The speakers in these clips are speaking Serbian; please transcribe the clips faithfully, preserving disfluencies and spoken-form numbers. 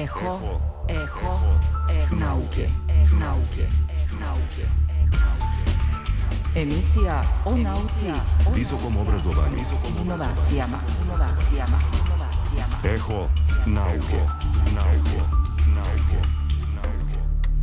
Eho, eho, eho nauke, nauke, nauke. Emisija o nauci, visokom obrazovanju, inovacijama, inovacijama, inovacijama. Eho nauke, nauke, nauke, nauke.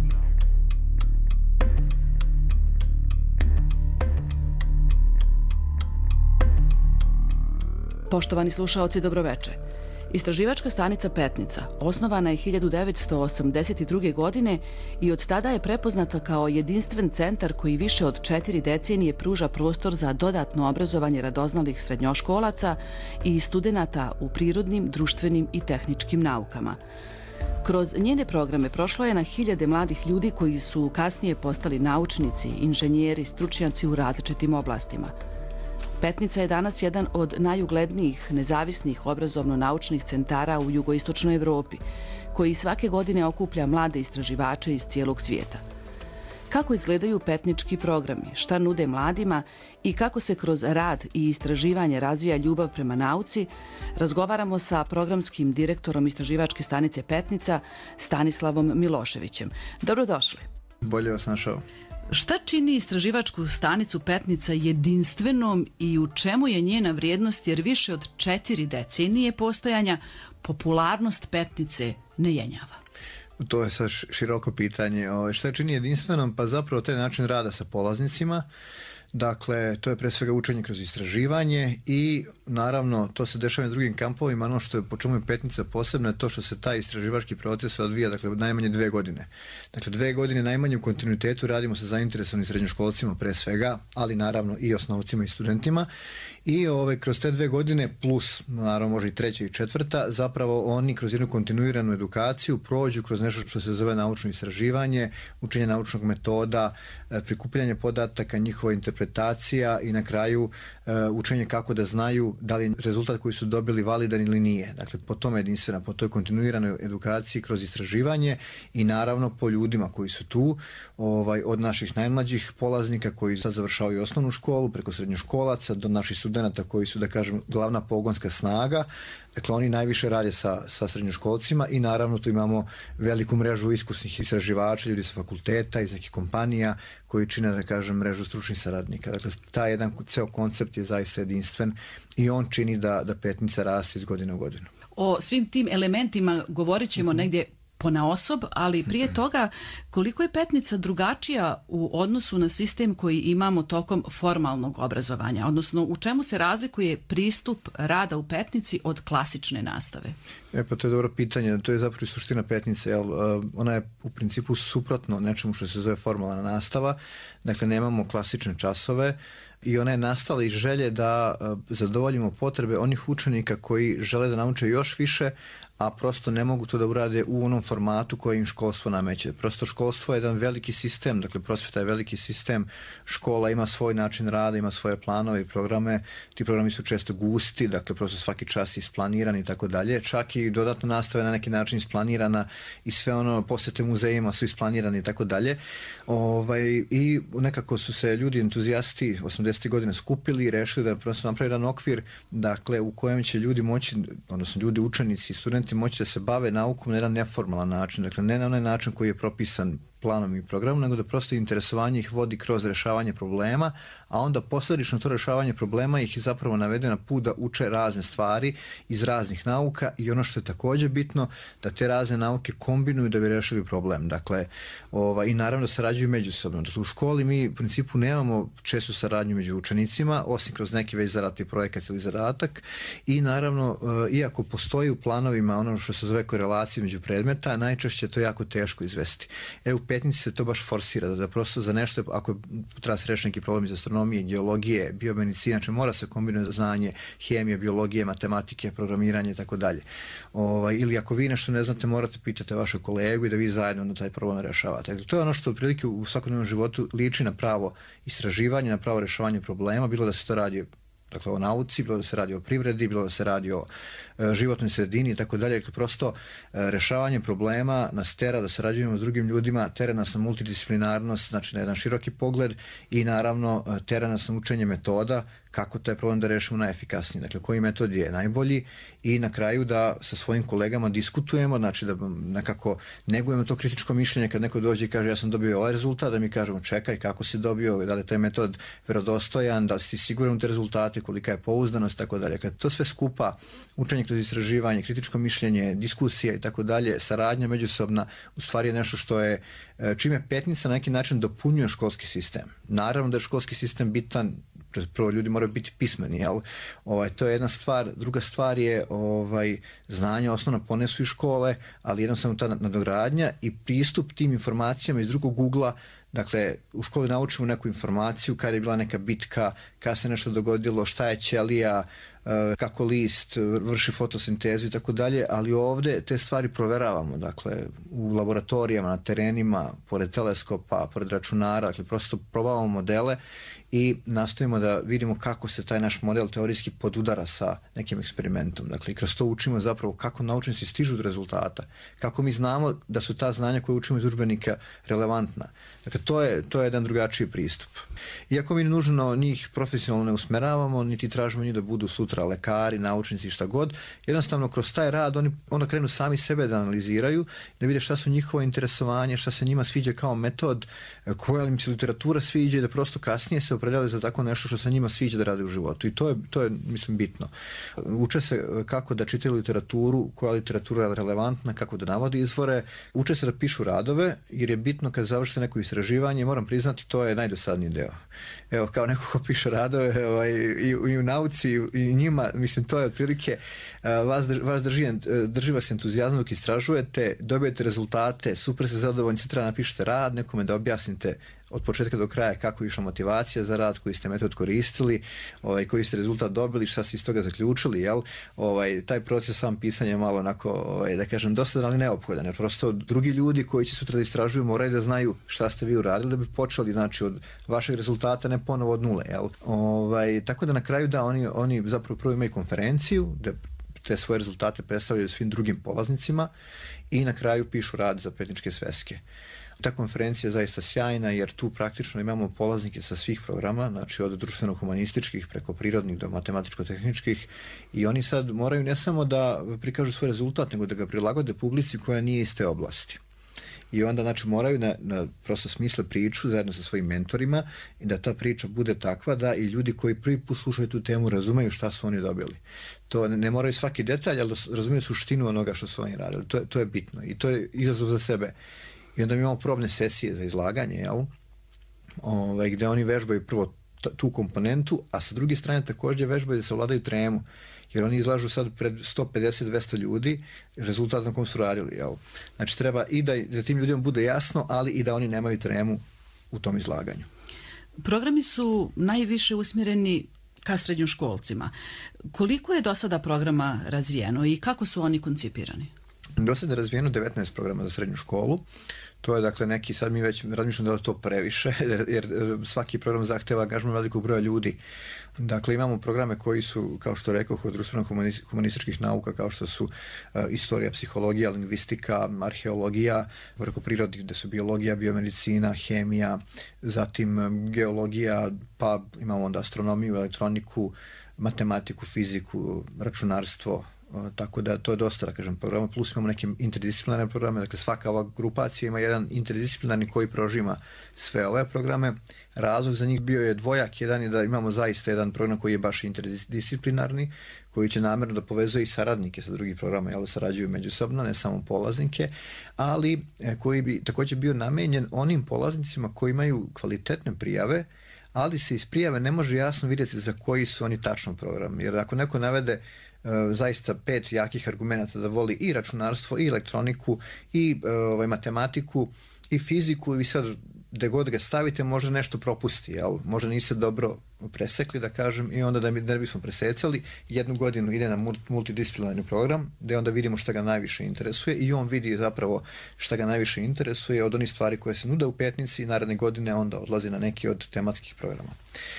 Poštovani slušaoci, dobroveče. Istraživačka stanica Petnica osnovana je hiljadu devetsto osamdeset druge. godine i od tada je prepoznata kao jedinstven centar koji više od četiri decenije pruža prostor za dodatno obrazovanje radoznalih srednjoškolaca i studenata u prirodnim, društvenim i tehničkim naukama. Kroz njene programe prošlo je na hiljade mladih ljudi koji su kasnije postali naučnici, inženjeri, stručnjaci u različitim oblastima. Petnica je danas jedan od najuglednijih nezavisnih obrazovno-naučnih centara u jugoistočnoj Evropi, koji svake godine okuplja mlade istraživače iz cijelog svijeta. Kako izgledaju petnički programi, šta nude mladima i kako se kroz rad i istraživanje razvija ljubav prema nauci, razgovaramo sa programskim direktorom istraživačke stanice Petnica, Stanislavom Miloševićem. Dobrodošli. Bolje vas našao. Šta čini istraživačku stanicu Petnica jedinstvenom i u čemu je njena vrijednost, jer više od četiri decenije postojanja popularnost Petnice ne jenjava? To je sad široko pitanje. Šta čini jedinstvenom? Pa zapravo taj način rada sa polaznicima. Dakle, to je pre svega učenje kroz istraživanje i naravno to se dešava na drugim kampovima. Ono što je, po čemu je Petnica posebna je to što se taj istraživački proces odvija, dakle, najmanje dve godine. Dakle, dve godine najmanje u kontinuitetu radimo sa zainteresovanim srednjoškolcima pre svega, ali naravno i osnovcima i studentima. I ove, kroz te dve godine plus, naravno može i treća i četvrta, zapravo oni kroz jednu kontinuiranu edukaciju prođu kroz nešto što se zove naučno istraživanje, učenje naučnog metoda, prikupljanje podataka, njihova interpretacija i na kraju uh, učenje kako da znaju da li rezultat koji su dobili validan ili nije. Dakle, po tome jedinstvena, po toj kontinuiranoj edukaciji kroz istraživanje i naravno po ljudima koji su tu, ovaj, od naših najmlađih polaznika koji sad završavaju osnovnu školu, preko srednjoškolaca do naših studenata koji su, da kažem, glavna pogonska snaga. Dakle, oni najviše rade sa, sa srednjoškolcima i naravno tu imamo veliku mrežu iskusnih istraživača, ljudi sa fakulteta, iz nekih kompanija koji čine, da kažem, mrežu stručnih saradnika. Dakle, taj jedan ceo koncept je zaista jedinstven i on čini da, da Petnica raste iz godine u godinu. O svim tim elementima govorit ćemo mm-hmm. negdje ponaosob, ali prije toga koliko je Petnica drugačija u odnosu na sistem koji imamo tokom formalnog obrazovanja, odnosno u čemu se razlikuje pristup rada u Petnici od klasične nastave? E pa to je dobro pitanje, to je zapravo i suština Petnice, jel? Ona je u principu suprotno nečemu što se zove formalna nastava, dakle nemamo klasične časove i ona je nastala iz želje da zadovoljimo potrebe onih učenika koji žele da nauče još više, a prosto ne mogu to da urade u onom formatu koji im školstvo nameće. Prosto školstvo je jedan veliki sistem, dakle prosvjeta je veliki sistem, škola ima svoj način rada, ima svoje planove i programe, ti programi su često gusti, dakle prosto svaki čas je isplaniran i tako dalje, čak i dodatno nastava je na neki način isplanirana i sve ono, posjete muzejima su isplanirani i tako dalje. Ovaj, i nekako su se ljudi entuzijasti osamdesetih godina skupili i rešili da prosto napravi jedan okvir, dakle u kojem će ljudi moći, odnosno ljudi, učenici i studenti moći da se bave naukom na jedan neformalan način, dakle ne na onaj način koji je propisan planom i programom, nego da prosto interesovanje ih vodi kroz rešavanje problema, a onda posledično to rešavanje problema ih zapravo navede na put da uče razne stvari iz raznih nauka i ono što je također bitno, da te razne nauke kombinuju da bi rešili problem. Dakle, ova, i naravno da sarađuju međusobno. Dakle, u školi mi u principu nemamo čestu saradnju među učenicima, osim kroz neki već zadati projekat ili zadatak i naravno, iako postoji u planovima ono što se zove korelacija među predmeta, najčešće je to jako teško izvesti. E, u Petnici se to baš forsira, da, da prosto za nešto, ako treba se reći neki problem iz astronomije, geologije, biomedicine, znači mora se kombinuje znanje hemije, biologije, matematike, programiranje i tako dalje. Ovaj, ili ako vi nešto ne znate, morate pitati vašeg kolegu i da vi zajedno na taj problem rešavate. Dakle, to je ono što otprilike u svakodnevnom životu liči na pravo istraživanje, na pravo rešavanje problema, bilo da se to radi dakle o nauci, bilo da se radi o privredi, bilo da se radi o e, životnoj sredini i tako dalje. Dakle, prosto e, rešavanje problema nas tera da sarađujemo s drugim ljudima, tera nas na multidisciplinarnost, znači na jedan široki pogled i naravno tera nas na učenje metoda kako taj problem da rešimo najefikasnije. Dakle, koji metod je najbolji i na kraju da sa svojim kolegama diskutujemo, znači da nekako negujemo to kritičko mišljenje kad neko dođe i kaže ja sam dobio ovaj rezultat, da mi kažemo čekaj kako si dobio, da li je taj metod verodostojan, da li si ti siguran u te rezultate, kolika je pouzdanost, tako dalje. Kad to sve skupa, učenje kroz istraživanje, kritičko mišljenje, diskusija i tako dalje, saradnja međusobna, u stvari je nešto što je, čime Petnica na neki način dopunjuje školski sistem. Naravno da je školski sistem bitan, prvo ljudi moraju biti pismeni, jel? Ovaj, to je jedna stvar. Druga stvar je ovaj, znanje osnovno ponesu iz škole, ali jednostavno ta nadogradnja i pristup tim informacijama iz drugog ugla. Dakle, u školi naučimo neku informaciju, kada je bila neka bitka, kada se nešto dogodilo, šta je ćelija, kako list vrši fotosintezu i tako dalje, ali ovde te stvari proveravamo, dakle, u laboratorijama, na terenima, pored teleskopa, pored računara, dakle, prosto probavamo modele i nastojimo da vidimo kako se taj naš model teorijski podudara sa nekim eksperimentom. Dakle, i kroz to učimo zapravo kako naučnici stižu do rezultata, kako mi znamo da su ta znanja koje učimo iz udžbenika relevantna. Dakle, to je, to je jedan drugačiji pristup. Iako mi nužno njih profesionalno ne usmeravamo, niti tražimo njih da budu sutra lekari, naučnici, šta god, jednostavno kroz taj rad oni onda krenu sami sebe da analiziraju, da vide šta su njihova interesovanje, šta se njima sviđa kao metod, koja im se literatura sviđa i da prosto kasnije se opredele za tako nešto što se njima sviđa da rade u životu. I to je, to je mislim, bitno. Uče se kako da čitaju literaturu, koja literatura je relevantna, kako da navodi izvore, uče se da pišu radove, jer je bitno kad završite neko istraživanje, moram priznati, to je najdosadniji deo. Evo, kao neko ko piše radove ovaj, i, i u nauci i njima, mislim, to je otprilike vas, vas drži, drži vas entuzijazam dok istražujete, dobijete rezultate, super se zadovoljni, se treba napišete rad, nekome da objasnite od početka do kraja kako je išla motivacija za rad, koji ste metod koristili, ovaj, koji ste rezultat dobili, šta ste iz toga zaključili, jel? Ovaj, taj proces sam pisanja je malo onako, ovaj, da kažem, dosadan, ali neophodan, jer prosto drugi ljudi koji će sutra da istražuju moraju da znaju šta ste vi uradili da bi počeli, znači, od vašeg rezultata, ne ponovo od nule, jel? Ovaj, tako da na kraju da oni, oni zapravo prvo imaju konferenciju, da te svoje rezultate predstavljaju svim drugim polaznicima i na kraju pišu rad za petničke sveske. Ta konferencija je zaista sjajna jer tu praktično imamo polaznike sa svih programa, znači od društveno-humanističkih preko prirodnih do matematičko-tehničkih i oni sad moraju ne samo da prikažu svoj rezultat, nego da ga prilagode publici koja nije iz te oblasti. I onda znači moraju na, na prosto smisle priču zajedno sa svojim mentorima i da ta priča bude takva da i ljudi koji prvi put slušaju tu temu razumeju šta su oni dobili. To ne, ne moraju svaki detalj, ali da razumiju suštinu onoga što su oni radili. To, to je bitno i to je izazov za sebe. I onda mi imamo probne sesije za izlaganje, jel? Ove, gde oni vežbaju prvo tu komponentu, a sa druge strane također vežbaju da se vladaju tremu, jer oni izlažu sad pred sto pedeset do dvesta ljudi rezultat na kom su radili, jel? Znači treba i da, da tim ljudima bude jasno, ali i da oni nemaju tremu u tom izlaganju. Programi su najviše usmjereni ka srednjoškolcima. Koliko je do sada programa razvijeno i kako su oni koncipirani? Do sada je razvijeno devetnaest programa za srednju školu. To je dakle neki, sad mi već razmišljamo da je to previše, jer, jer svaki program zahteva angažman velikog broja ljudi. Dakle, imamo programe koji su, kao što rekao, od društveno-humanističkih nauka, kao što su uh, istorija, psihologija, lingvistika, arheologija, preko prirodnih, gde su biologija, biomedicina, hemija, zatim um, geologija, pa imamo onda astronomiju, elektroniku, matematiku, fiziku, računarstvo, tako da to je dosta, da kažem, programa, plus imamo neke interdisciplinarne programe, dakle svaka ova grupacija ima jedan interdisciplinarni koji prožima sve ove programe. Razlog za njih bio je dvojak, jedan je da imamo zaista jedan program koji je baš interdisciplinarni, koji će namjerno da povezuje i saradnike sa drugih programa, jel, sarađuju međusobno, ne samo polaznike, ali koji bi također bio namenjen onim polaznicima koji imaju kvalitetne prijave, ali se iz prijave ne može jasno vidjeti za koji su oni tačno program, jer ako neko navede zaista pet jakih argumenta da voli i računarstvo, i elektroniku, i ovaj, matematiku, i fiziku, i sad gde god ga stavite može nešto propusti, jel? Možda niste dobro presekli, da kažem, i onda da ne bismo presecali, jednu godinu ide na multidisciplinarni program, gde onda vidimo šta ga najviše interesuje i on vidi zapravo šta ga najviše interesuje od onih stvari koje se nude u petnici i naredne godine onda odlazi na neki od tematskih programa.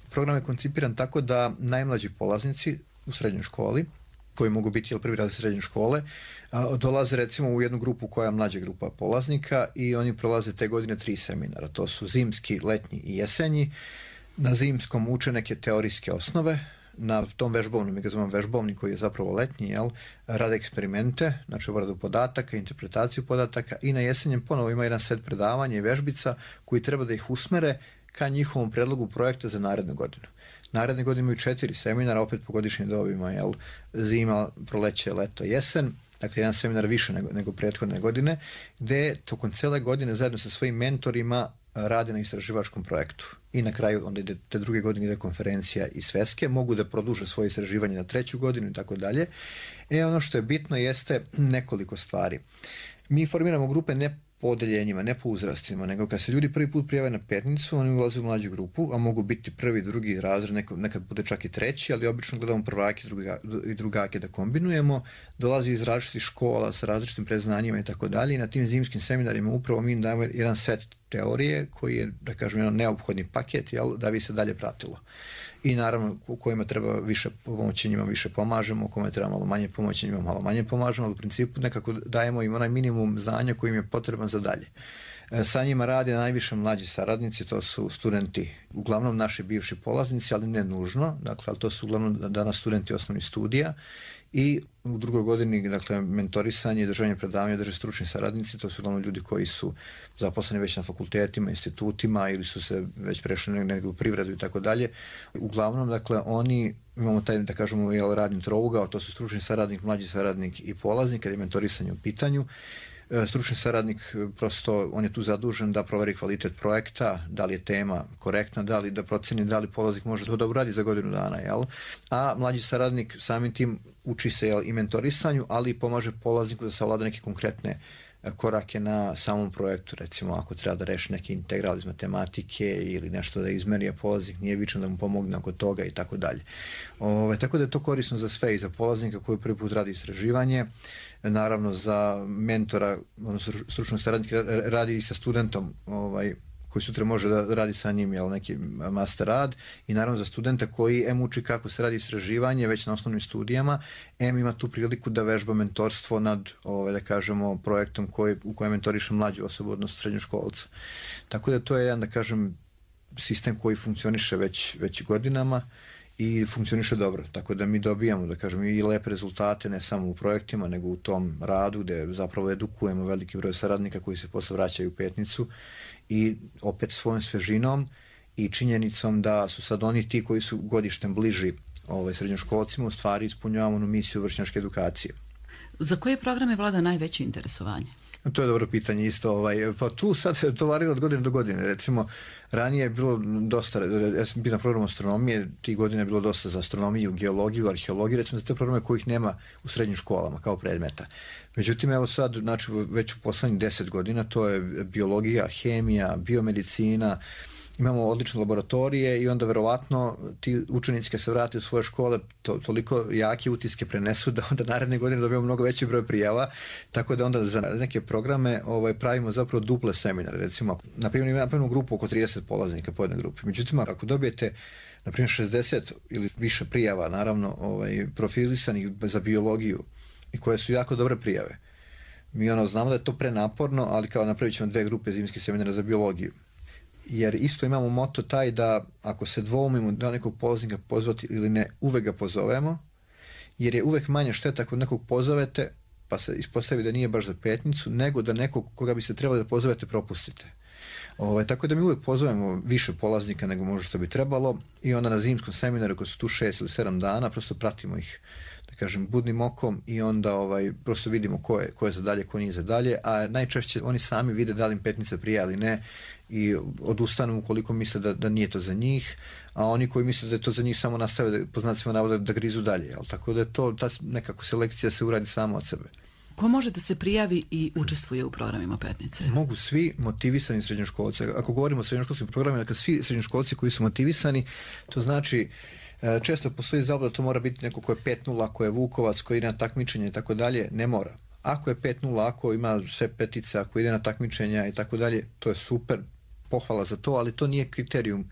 Program je koncipiran tako da najmlađi polaznici u srednjoj školi, koji mogu biti prvi razred srednje škole, dolaze recimo u jednu grupu koja je mlađa grupa polaznika i oni prolaze te godine tri seminara. To su zimski, letnji i jesenji. Na zimskom uče neke teorijske osnove, na tom vežbovnom, mi ga zovemo vežbovni koji je zapravo letnji, jel, rade eksperimente, znači obradu podataka, interpretaciju podataka i na jesenjem ponovo ima jedan set predavanja i vežbica koji treba da ih usmere ka njihovom predlogu projekta za narednu godinu. Naredne godine imaju četiri seminara, opet po godišnjim dobima, jel, zima, proleće, leto, jesen, dakle jedan seminar više nego, nego prethodne godine, gde tokom cele godine zajedno sa svojim mentorima rade na istraživačkom projektu. I na kraju onda ide, te druge godine ide konferencija i sveske, mogu da produže svoje istraživanje na treću godinu i tako dalje. E ono što je bitno jeste nekoliko stvari. Mi formiramo grupe ne po odeljenjima, ne po uzrastima, nego kad se ljudi prvi put prijave na Petnicu, oni ulaze u mlađu grupu, a mogu biti prvi, drugi razred, nekad, nekad bude čak i treći, ali obično gledamo prvake i drugake da kombinujemo, dolazi iz različitih škola sa različitim predznanjima i tako dalje i na tim zimskim seminarima upravo mi dajemo jedan set teorije koji je, da kažem, jedan neophodni paket, jel, da bi se dalje pratilo. I naravno, u kojima treba više pomoći, njima više pomažemo, u kojima treba malo manje pomoći, njima malo manje pomažemo, ali u principu nekako dajemo im onaj minimum znanja koji im je potreban za dalje. Sa njima radi najviše mlađi saradnici, to su studenti, uglavnom naši bivši polaznici, ali ne nužno, dakle, ali to su uglavnom danas studenti osnovnih studija i u drugoj godini, dakle, mentorisanje i držanje predavanja drže stručni saradnici, to su uglavnom ljudi koji su zaposleni već na fakultetima, institutima ili su se već prešli negdje u privredu i tako dalje. Uglavnom, dakle, oni, imamo taj, da kažemo, jel, radni trougao, to su stručni saradnik, mlađi saradnik i polaznik, kada je mentorisanje u pitanju. Stručni saradnik, prosto, on je tu zadužen da proveri kvalitet projekta, da li je tema korektna, da li da proceni da li polaznik može to da uradi za godinu dana, jel? A mlađi saradnik samim tim uči se, jel, i mentorisanju, ali i pomaže polazniku da savlada neke konkretne korake na samom projektu, recimo ako treba da reši neki integral iz matematike ili nešto da izmeri, a polaznik nije vičan da mu pomogne oko toga i tako dalje. Ove, tako da je to korisno za sve i za polaznika koji prvi put radi istraživanje, naravno za mentora, odnosno stručnog saradnika radi i sa studentom, ovaj, koji sutra može da radi sa njim, jel, neki master rad, i naravno za studenta koji em uči kako se radi istraživanje već na osnovnim studijama, em ima tu priliku da vežba mentorstvo nad, ovaj, da kažemo, projektom koji, u kojem mentoriše mlađu osobu, odnosno srednjoškolca. Tako da to je jedan, da kažem, sistem koji funkcioniše već, već godinama i funkcioniše dobro, tako da mi dobijamo, da kažem, i lepe rezultate ne samo u projektima, nego u tom radu gde zapravo edukujemo veliki broj saradnika koji se posle vraćaju u Petnicu i opet svojom svežinom i činjenicom da su sad oni ti koji su godištem bliži ovaj, srednjoškolcima, u stvari ispunjavamo onu misiju vršnjačke edukacije. Za koje programe vlada najveće interesovanje? To je dobro pitanje isto. Ovaj, pa tu sad to varira od godine do godine. Recimo, ranije je bilo dosta, ja sam bio na programu astronomije, tih godine je bilo dosta za astronomiju, geologiju, arheologiju, recimo za te programe kojih nema u srednjim školama kao predmeta. Međutim, evo sad, znači, već u poslednjih deset godina, to je biologija, hemija, biomedicina, imamo odlične laboratorije i onda verovatno ti učenici kad se vrate u svoje škole to, toliko jake utiske prenesu da onda naredne godine dobijamo mnogo veći broj prijava, tako da onda za neke programe ovaj, pravimo zapravo duple seminare. Recimo, na primjer, imamo napravimo grupu oko trideset polaznika po jednoj grupi. Međutim, ako dobijete na primjer šezdeset ili više prijava, naravno ovaj, profilisanih za biologiju i koje su jako dobre prijave, mi ono znamo da je to prenaporno, ali kao napravit ćemo dve grupe zimskih seminara za biologiju. Jer isto imamo moto taj da ako se dvoumimo da nekog polaznika pozvati ili ne, uvek ga pozovemo, jer je uvek manje šteta ako nekog pozovete pa se ispostavi da nije baš za Petnicu, nego da nekog koga bi se trebali da pozovete propustite. Ove, tako da mi uvek pozovemo više polaznika nego možda što bi trebalo i onda na zimskom seminaru koji su tu šest ili sedam dana prosto pratimo ih, da kažem, budnim okom i onda ovaj, prosto vidimo ko je, ko je za dalje, ko nije za dalje, a najčešće oni sami vide da li im Petnica prija ili ne i odustanu ukoliko misle da, da nije to za njih, a oni koji misle da je to za njih samo nastave da, po znacima navoda da grizu dalje. Jel? Tako da je to, ta nekako selekcija se uradi samo od sebe. Ko može da se prijavi i učestvuje u programima Petnice? Mogu svi motivisani srednjoškolci. Ako govorimo o srednjoškolskim programima, dakle svi srednjoškolci koji su motivisani, to znači često postoji zabluda da to mora biti neko ko je pet nula, ako je Vukovac, koji ide na takmičenje i tako dalje, ne mora. Ako je pet nula, ako ima sve petice, ako ide na takmičenja i tako dalje, to je super, pohvala za to, ali to nije kriterijum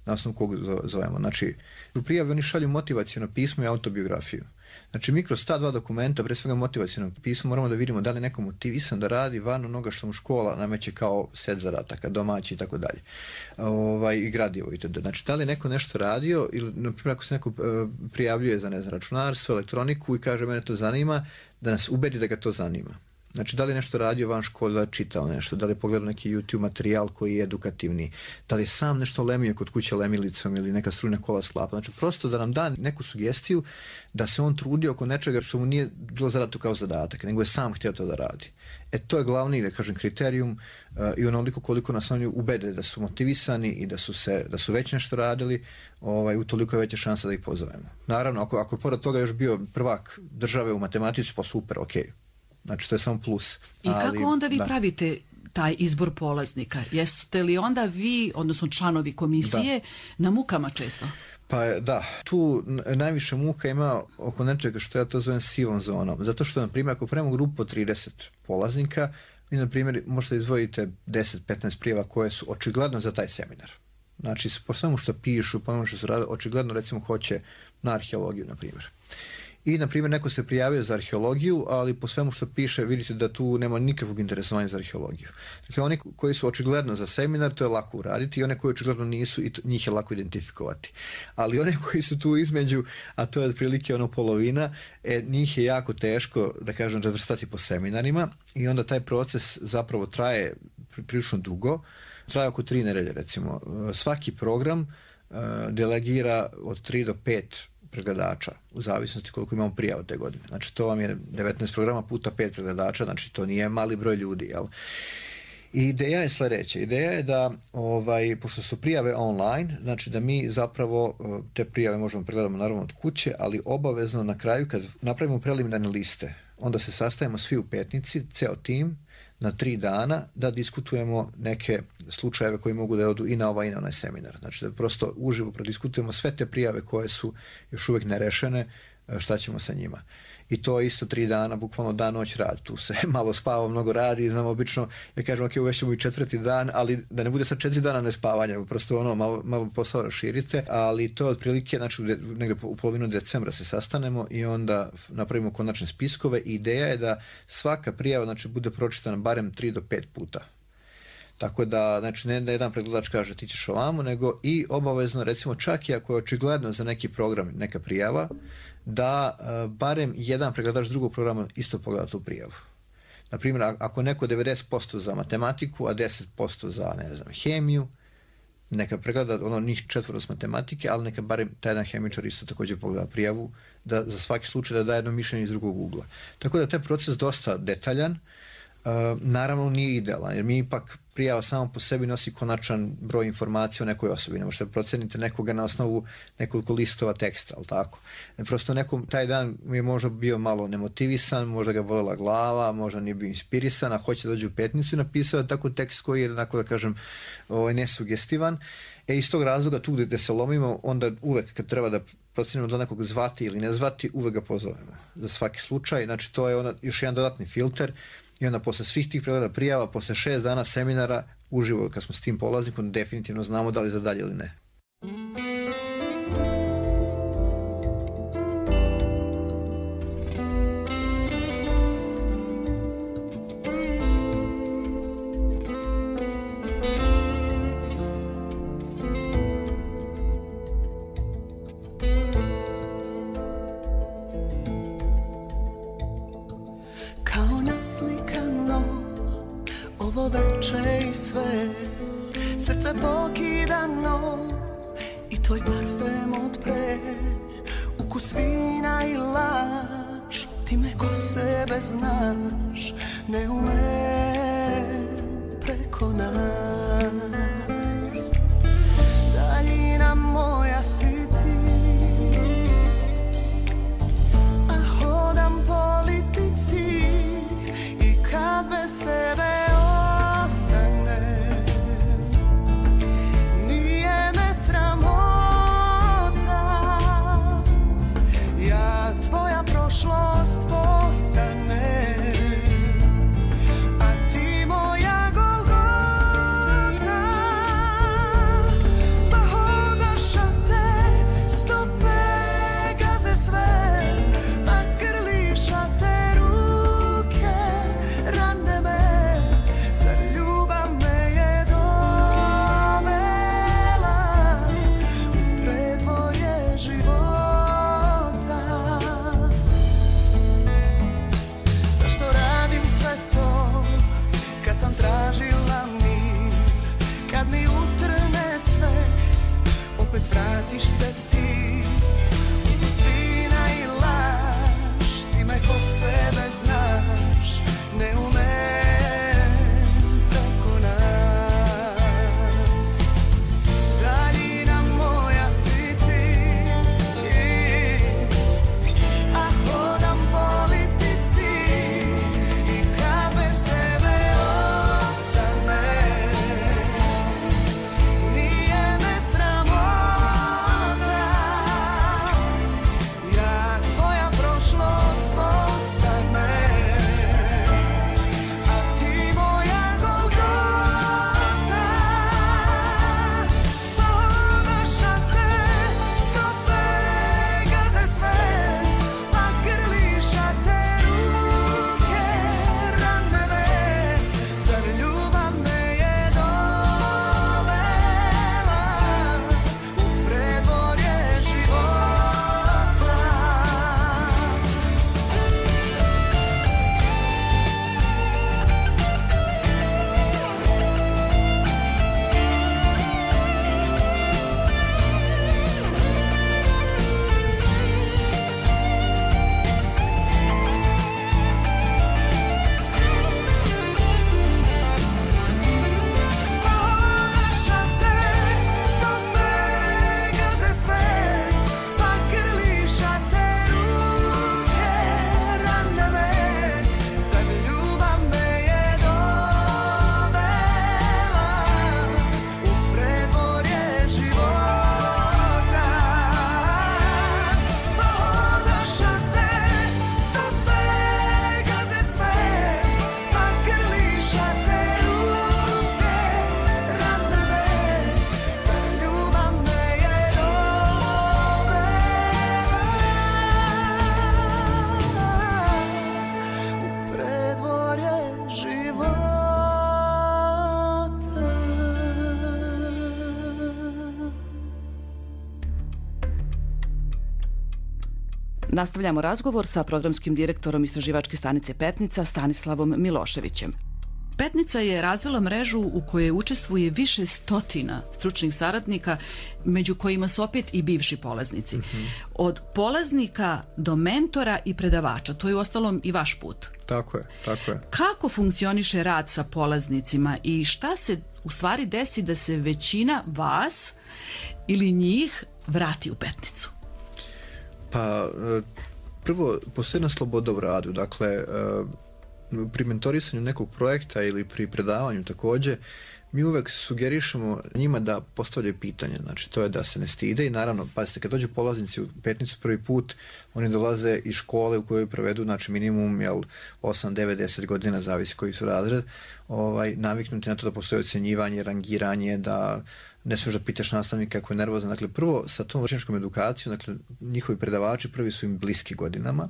na osnovu kog zovemo. Znači, u prijavi oni šalju motivacijno pismo i autobiografiju. Znači, mi kroz ta dva dokumenta, pre svega motivacijno pismo, moramo da vidimo da li je neko motivisan da radi van onoga što mu škola nameće kao set zadataka, domaći i tako dalje. Ovaj, i gradivo itd. Znači, da li je neko nešto radio ili, na primjer, ako se neko prijavljuje za, ne znam, računarstvo, elektroniku i kaže mene to zanima, da nas ubedi da ga to zanima. Znači, da li je nešto radio van škole, da je čitao nešto, da li je pogledao neki YouTube materijal koji je edukativni, da li je sam nešto lemio kod kuće lemilicom ili neka strujna kola sklapa. Znači, prosto da nam da neku sugestiju da se on trudi oko nečega što mu nije bilo zadato kao zadatak, nego je sam htio to da radi. E, to je glavni, da kažem, kriterijum uh, i onoliko koliko nas oni ubede da su motivisani i da su, se, da su već nešto radili, ovaj, utoliko je veća šansa da ih pozovemo. Naravno, ako, ako pored toga još bio prvak države u matematici, pa super, okej. Okay. Znači, to je samo plus. I ali, kako onda vi da. pravite taj izbor polaznika? Jeste li onda vi, odnosno članovi komisije, da. na mukama često? Pa da, tu najviše muka ima oko nečega što ja to zovem sivom zonom. Zato što, na primjer, ako pravimo grupu od trideset polaznika, vi, na primjer, možete izvojiti deset do petnaest prijava koje su očigledno za taj seminar. Znači, po svemu što pišu, po svemu što su radili, očigledno, recimo, hoće na arheologiju, na primjer. I, na primjer, neko se prijavio za arheologiju, ali po svemu što piše vidite da tu nema nikakvog interesovanja za arheologiju. Dakle, oni koji su očigledno za seminar, to je lako uraditi, i one koji očigledno nisu, i to, njih je lako identifikovati. Ali one koji su tu između, a to je otprilike ono polovina, e, njih je jako teško, da kažem, razvrstati po seminarima, i onda taj proces zapravo traje prilično dugo, traje oko tri nedelje, recimo. Svaki program uh, delegira od tri do pet pregledača, u zavisnosti koliko imamo prijava te godine. Znači, to vam je devetnaest programa puta pet pregledača, znači to nije mali broj ljudi, jel? I ideja je sledeća. Ideja je da, ovaj, pošto su prijave online, znači da mi zapravo te prijave možemo pregledamo naravno od kuće, ali obavezno na kraju, kad napravimo preliminarne liste, onda se sastavimo svi u Petnici, ceo tim, na tri dana, da diskutujemo neke slučajeve koji mogu da odu i na ovaj i na onaj seminar. Znači da prosto uživo prodiskutujemo sve te prijave koje su još uvek nerešene, šta ćemo sa njima. I to isto tri dana, bukvalno dan, noć rad. Tu se malo spava, mnogo radi, znam, obično, ja kažem, ok, uvešćemo i četvrti dan, ali da ne bude sad četiri dana nespavanja, prosto ono, malo, malo posao raširite, ali to je otprilike, znači, negde u polovinu decembra se sastanemo i onda napravimo konačne spiskove, i ideja je da svaka prijava, znači, bude pročitana barem tri do pet puta. Tako da, znači, ne da jedan pregledač kaže ti ćeš ovamo, nego i obavezno, recimo, čak i ako je očigledno za neki program neka prijava, da uh, barem jedan pregledač drugog programa isto pogleda tu prijavu. Naprimjer, ako neko devedeset posto za matematiku, a deset posto za, ne znam, hemiju, neka pregleda, ono, njih četvoro s matematike, ali neka barem taj jedan hemičar isto također pogleda prijavu, da za svaki slučaj da daje jedno mišljenje iz drugog ugla. Tako da taj proces dosta detaljan, uh, naravno nije idealan, jer mi ipak prijava samo po sebi nosi konačan broj informacija o nekoj osobi. Ne možete proceniti nekoga na osnovu nekoliko listova teksta, ali tako. E, prosto nekom taj dan je možda bio malo nemotivisan, možda ga bolela glava, možda nije bio inspirisan, a hoće da dođe u Petnicu i napisao tako tekst koji je, onako da kažem, ovaj, nesugestivan. E, iz tog razloga, tu gde, gde se lomimo, onda uvek kad treba da procenimo da nekog zvati ili ne zvati, uvek ga pozovemo za svaki slučaj. Znači, to je onda još jedan dodatni filter. I onda posle svih tih pregleda prijava, posle šest dana seminara, uživo kad smo s tim polaznikom, definitivno znamo da li za dalje ili ne. Ovo veče i sve, srce pokidano i tvoj parfem od pre, ukus vina i lač, ti me ko sebe znaš, ne ume preko nas. Daljina moja si ti, a hodam politici i kad bez tebe prošlost postane, a ti moja Golgota. Bojiš se ti svina i laž, ti me ko sebe znaš, ne umem preko nas. Daljina moja si ti, a hodam politici i kad bez tebe ostane, nije me sramota. Ja tvoja prošlost postane, a ti moja Golgota. Ponašate stope, gaze sve, pa grlišate ruke, raneve. Zar ljubav me je dovela u predvorje života? Ponašate stope, gaze sve, pa grlišate ruke, raneve. Zar ljubav me je dovela u predvorje života? Ponašate stope, gaze sve, pa grlišate ruke, raneve. Zar ljubav me je dovela u predvorje života? Nastavljamo razgovor sa programskim direktorom istraživačke stanice Petnica Stanislavom Miloševićem. Petnica je razvila mrežu u kojoj učestvuje više stotina stručnih saradnika, među kojima su opet i bivši polaznici. Od polaznika do mentora i predavača, to je uostalom i vaš put. Tako je, tako je. Kako funkcioniše rad sa polaznicima i šta se u stvari desi da se većina vas ili njih vrati u Petnicu? Pa, e, prvo, postoji jedna sloboda u radu. Dakle, e, pri mentorisanju nekog projekta ili pri predavanju također, mi uvek sugerišemo njima da postavljaju pitanje. Znači, to je da se ne stide i naravno, pazite, kad dođu polaznici u Petnicu prvi put, oni dolaze iz škole u kojoj provedu, znači minimum, jel, osam, devet, deset godina, zavisi koji su razred, ovaj, naviknuti na to da postoji ocenjivanje, rangiranje, da ne smiješ da pitaš nastavnika ako je nervozan. Dakle, prvo, sa tom vršnjačkom edukacijom, dakle, njihovi predavači prvi su im bliski godinama.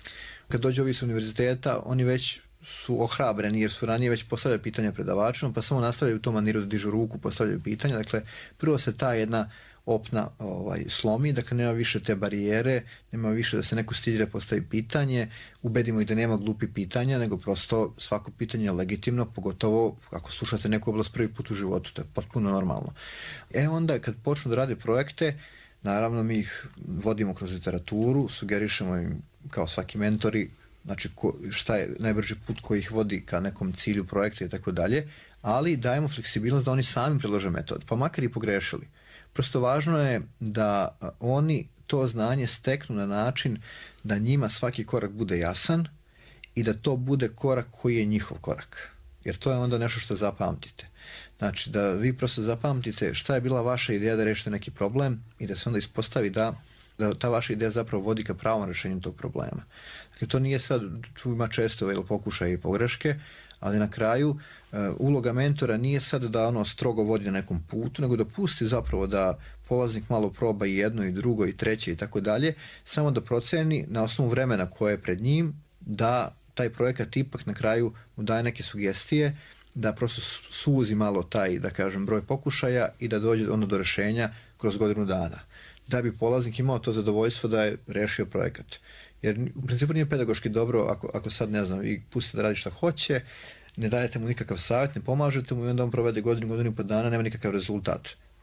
Kad dođu ovi s univerziteta, oni već su ohrabreni jer su ranije već postavljali pitanja predavačima, pa samo nastavljaju u tom maniru da dižu ruku, postavljaju pitanja. Dakle, prvo se ta jedna opna ovaj, slomi, dakle nema više te barijere, nema više da se neko stidi da postavi pitanje, ubedimo ih da nema glupi pitanja, nego prosto svako pitanje je legitimno, pogotovo ako slušate neku oblast prvi put u životu, to je potpuno normalno. E onda kad počnu da rade projekte, naravno mi ih vodimo kroz literaturu, sugerišemo im kao svaki mentori, znači ko, šta je najbrži put koji ih vodi ka nekom cilju projekta i tako dalje, ali dajemo fleksibilnost da oni sami predlože metod, pa makar i pogrešili. Prosto važno je da oni to znanje steknu na način da njima svaki korak bude jasan i da to bude korak koji je njihov korak. Jer to je onda nešto što zapamtite. Znači da vi prosto zapamtite šta je bila vaša ideja da rešite neki problem i da se onda ispostavi da, da ta vaša ideja zapravo vodi ka pravom rešenju tog problema. Dakle, to nije sad, tu ima često pokušaje i pogreške, ali na kraju uh, uloga mentora nije sad da ono strogo vodi na nekom putu, nego da pusti zapravo da polaznik malo proba i jedno i drugo i treće i tako dalje, samo da proceni na osnovu vremena koje je pred njim da taj projekat ipak na kraju mu daje neke sugestije, da prosto suzi malo taj, da kažem, broj pokušaja i da dođe ono do rešenja kroz godinu dana. Da bi polaznik imao to zadovoljstvo da je rešio projekat. Jer u principu nije pedagoški dobro ako, ako sad, ne znam, vi pustite da radi šta hoće, ne dajete mu nikakav savjet, ne pomažete mu i onda on provede godinu, godinu i po dana, nema nikakav rezultat.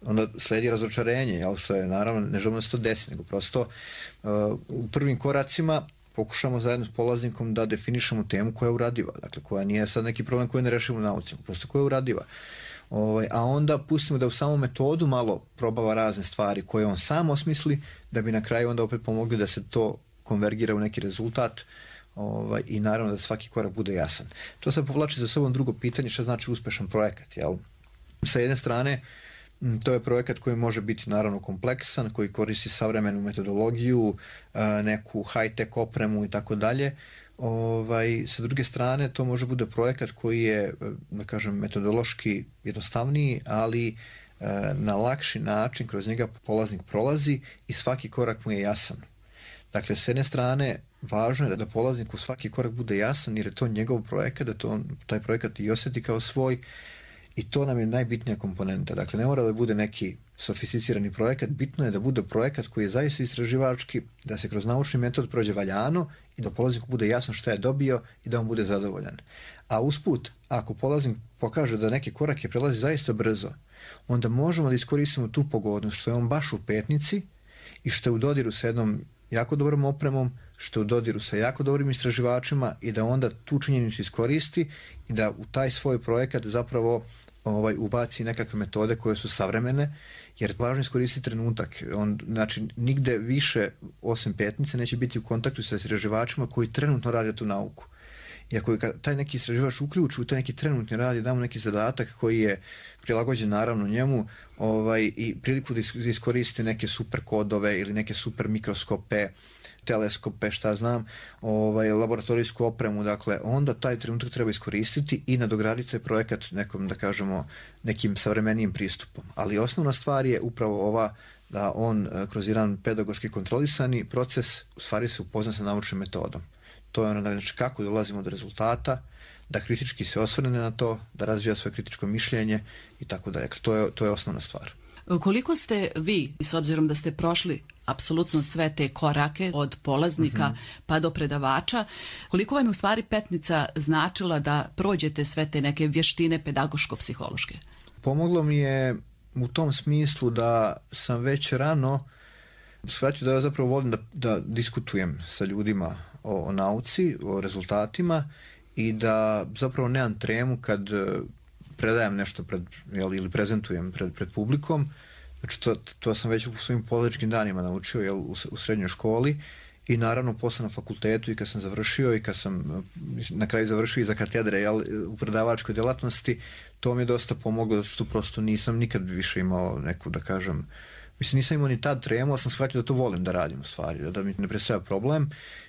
onda sledi razočarenje, jel, što je naravno, ne želimo da se to desi, nego prosto uh, u prvim koracima pokušamo zajedno s polaznikom da definišemo temu koja je uradiva, dakle koja nije sad neki problem koji ne rešimo u nauci, prosto koja je uradiva. Ovaj, a onda pustimo da u samom metodu malo probava razne stvari koje on sam osmisli, da bi na kraju onda opet pomogli da se to konvergira u neki rezultat, ovaj, i naravno da svaki korak bude jasan. To se povlači za sobom drugo pitanje, šta znači uspešan projekat, jel? Sa jedne strane, to je projekat koji može biti naravno kompleksan, koji koristi savremenu metodologiju, neku high-tech opremu i tako dalje. Ovaj, sa druge strane, to može bude projekat koji je, da kažem, metodološki jednostavniji, ali na lakši način kroz njega polaznik prolazi i svaki korak mu je jasan. Dakle, s jedne strane, važno je da polazniku svaki korak bude jasan, jer je to njegov projekat, da to on, taj projekat i osjeti kao svoj, i to nam je najbitnija komponenta. Dakle, ne mora da bude neki sofisticirani projekat, bitno je da bude projekat koji je zaista istraživački, da se kroz naučni metod prođe valjano i da polazniku bude jasno šta je dobio i da on bude zadovoljan. A usput, ako polaznik pokaže da neke korake prelazi zaista brzo, onda možemo da iskoristimo tu pogodnost što je on baš u petnici i što je u dodiru sa jednom jako dobrom opremom, što je u dodiru sa jako dobrim istraživačima i da onda tu činjenicu iskoristi i da u taj svoj projekat zapravo ovaj, ubaci nekakve metode koje su savremene, jer važno iskoristiti trenutak. On, znači, nigde više osim petnice neće biti u kontaktu sa istraživačima koji trenutno rade tu nauku. I ako je taj neki istraživač uključi u taj neki trenutni rad i damo neki zadatak koji je prilagođen naravno njemu, ovaj, i priliku da iskoristi neke super kodove ili neke super mikroskope, teleskope, šta znam, ovaj, laboratorijsku opremu, dakle, onda taj trenutak treba iskoristiti i nadograditi projekat nekom, da kažemo, nekim savremenijim pristupom. Ali osnovna stvar je upravo ova, da on kroz jedan pedagoški kontrolisani proces u stvari se upozna sa naučnom metodom. To je ono, znači, kako dolazimo do rezultata, da kritički se osvrne na to, da razvija svoje kritičko mišljenje i tako dalje. To je, to je osnovna stvar. Koliko ste vi, s obzirom da ste prošli apsolutno sve te korake od polaznika uh-huh. pa do predavača, koliko vam je u stvari petnica značila da prođete sve te neke vještine pedagoško-psihološke? Pomoglo mi je u tom smislu da sam već rano shvatio da ja zapravo volim da, da diskutujem sa ljudima o, o nauci, o rezultatima i da zapravo nemam tremu kad predajem nešto pred, jel, ili prezentujem pred, pred publikom. Znači to, to sam već u svojim polazničkim danima naučio, jel, u, u srednjoj školi i naravno posle na fakultetu i kad sam završio i kad sam na kraju završio i za katedre, jel, u predavačkoj djelatnosti, to mi je dosta pomoglo zato što prosto nisam nikad više imao neku, da kažem, mislim nisam imao ni tad tremu, ali sam shvatio da to volim da radim u stvari, da, da mi ne predstavlja problem.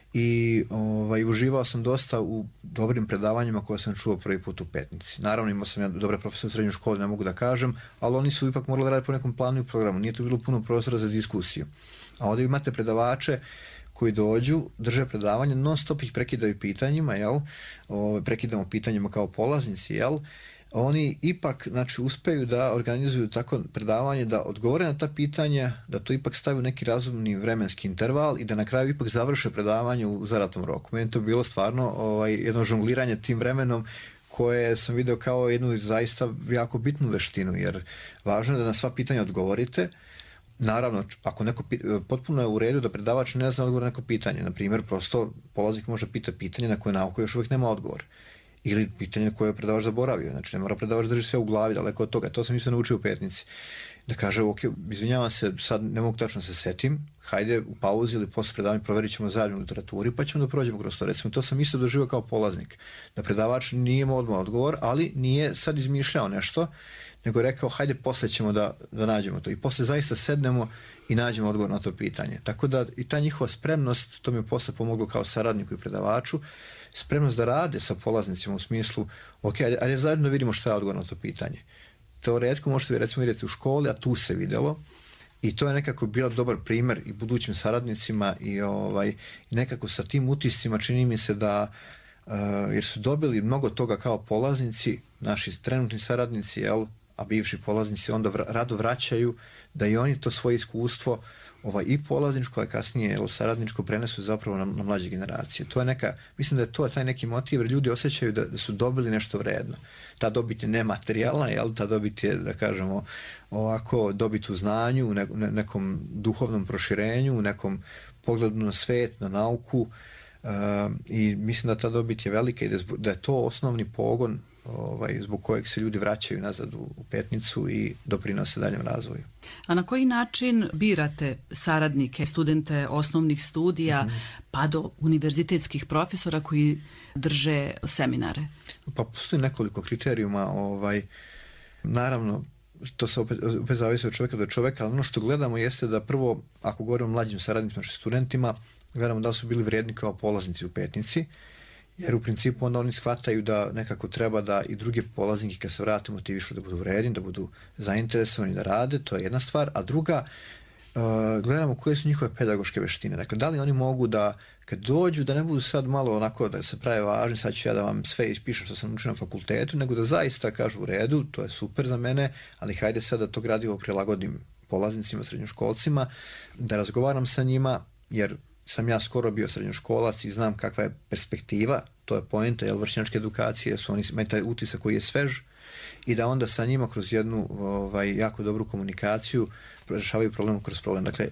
I ovaj, uživao sam dosta u dobrim predavanjima koje sam čuo prvi put u petnici. Naravno imao sam ja dobre profesore u srednjoj školi, ne mogu da kažem, ali oni su ipak morali raditi po nekom planu i programu. Nije to bilo puno prostora za diskusiju. A ovdje imate predavače koji dođu, drže predavanje, non stop ih prekidaju pitanjima, jel? O, prekidamo pitanjima kao polaznici, jel? Oni ipak, znači, uspeju da organizuju tako predavanje, da odgovore na ta pitanja, da to ipak staviju neki razumni vremenski interval i da na kraju ipak završe predavanje u zadatom roku. Meni to bilo stvarno ovaj, jedno žongliranje tim vremenom koje sam video kao jednu zaista jako bitnu veštinu, jer važno je da na sva pitanja odgovorite. Naravno, ako neko potpuno je u redu da predavač ne zna odgovor na neko pitanje, na primjer, prosto polaznik može pitati pitanje na koje nauku još uvijek nema odgovor. Ili pitanje koje je predavač zaboravio. Znači, ne mora predavač drži sve u glavi, daleko od toga. To sam isto naučio u petnici. Da kaže, ok, izvinjavam se, sad ne mogu tačno se setim, hajde u pauzi ili posle predavanja proverit ćemo zajedno u literaturi, pa ćemo da prođemo kroz to. Recimo, to sam isto doživio kao polaznik. Da predavač nije imao odmah odgovor, ali nije sad izmišljao nešto, nego je rekao, hajde posle ćemo da, da nađemo to. I posle zaista sednemo i nađemo odgovor na to pitanje. Tako da i ta njihova spremnost, to mi je posle pomoglo kao saradniku i predavaču, spremnost da rade sa polaznicima u smislu, ok, ajde, ajde zajedno vidimo šta je odgovor na to pitanje. To retko možete recimo vidjeti u školi, a tu se vidjelo i to je nekako bio dobar primjer i budućim saradnicima i ovaj, nekako sa tim utiscima čini mi se da, uh, jer su dobili mnogo toga kao polaznici, naši trenutni saradnici, jel, a bivši polaznici onda vr- rado vraćaju da i oni to svoje iskustvo ovaj, i polazničko, a kasnije jel, saradničko prenesu zapravo na, na mlađe generacije. To je neka, mislim da je to taj neki motiv, jer ljudi osjećaju da, da su dobili nešto vredno. Ta dobit je nematerijalna, jel, ta dobit je, da kažemo, ovako dobit u znanju, u ne, ne, nekom duhovnom proširenju, u nekom pogledu na svet, na nauku, uh, i mislim da ta dobit je velika i da, da je to osnovni pogon ovaj, zbog kojeg se ljudi vraćaju nazad u, u Petnicu i doprinose daljem razvoju. A na koji način birate saradnike, studente osnovnih studija, mm-hmm. pa do univerzitetskih profesora koji drže seminare? Pa postoji nekoliko kriterijuma. Ovaj, naravno, to se opet, opet zavisi od čovjeka do čovjeka, ali ono što gledamo jeste da prvo, ako govorimo o mlađim saradnicima, znači studentima, gledamo da su bili vrijedni kao polaznici u Petnici, jer u principu onda oni shvataju da nekako treba da i druge polaznike kad se vrate motivišu da budu vredni, da budu zainteresovani da rade, to je jedna stvar, a druga, uh, gledamo koje su njihove pedagoške veštine. Dakle, da li oni mogu da, kad dođu, da ne budu sad malo onako da se prave važni, sad ću ja da vam sve ispišem što sam učio na fakultetu, nego da zaista kažu u redu, to je super za mene, ali hajde sad da to gradivo prilagodim polaznicima, srednjoškolcima, da razgovaram sa njima, jer sam ja skoro bio srednjoškolac i znam kakva je perspektiva, to je poenta, jel, vršnjačke edukacije, su oni, imaju taj utisak koji je svež, i da onda sa njima kroz jednu ovaj, jako dobru komunikaciju rešavaju problem kroz problem. Dakle,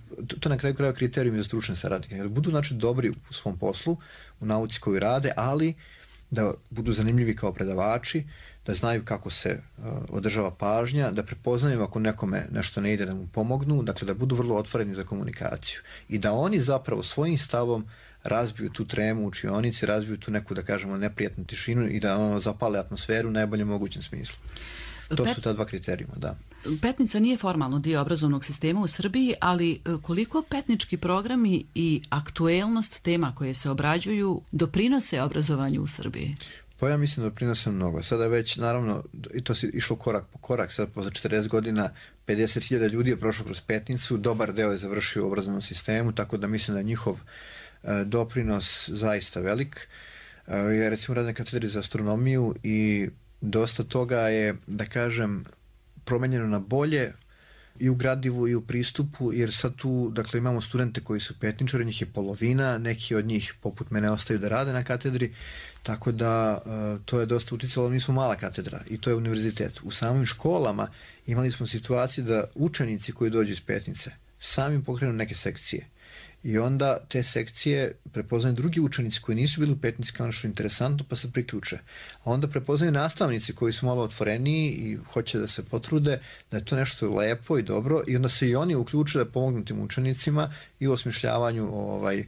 to na kraju krajeva kriterijum za stručne saradnike. Jer budu, znači, dobri u svom poslu, u nauci koju rade, ali da budu zanimljivi kao predavači, da znaju kako se uh, održava pažnja, da prepoznaju ako nekome nešto ne ide, da mu pomognu, dakle da budu vrlo otvoreni za komunikaciju. I da oni zapravo svojim stavom razbiju tu tremu u učionici, razbiju tu neku, da kažemo, neprijatnu tišinu i da ono zapale atmosferu u najboljem mogućem smislu. To Pet... su ta dva kriterijuma, da. Petnica nije formalno dio obrazovnog sistema u Srbiji, ali koliko petnički programi i aktuelnost tema koje se obrađuju doprinose obrazovanju u Srbiji? Pa ja mislim da doprinose mnogo. Sada već, naravno, i to se išlo korak po korak, sad za četrdeset godina pedeset hiljada ljudi je prošlo kroz Petnicu, dobar deo je završio u obrazovnom sistemu, tako da mislim da je njihov e, doprinos zaista velik. E, ja recimo radim na katedri za astronomiju i dosta toga je, da kažem, promenjeno na bolje i u gradivu i u pristupu, jer sad tu, dakle, imamo studente koji su petničari, njih je polovina, neki od njih poput mene ostaju da rade na katedri, tako da uh, to je dosta uticalo. Mi smo mala katedra i to je univerzitet. U samim školama imali smo situacije da učenici koji dođu iz Petnice sami pokrenu neke sekcije. I onda te sekcije prepoznaju drugi učenici koji nisu bili u Petnici kao nešto interesantno, pa se priključe. A onda prepoznaju nastavnici koji su malo otvoreniji i hoće da se potrude, da je to nešto lepo i dobro, i onda se i oni uključe da pomognu tim učenicima i u osmišljavanju ovaj,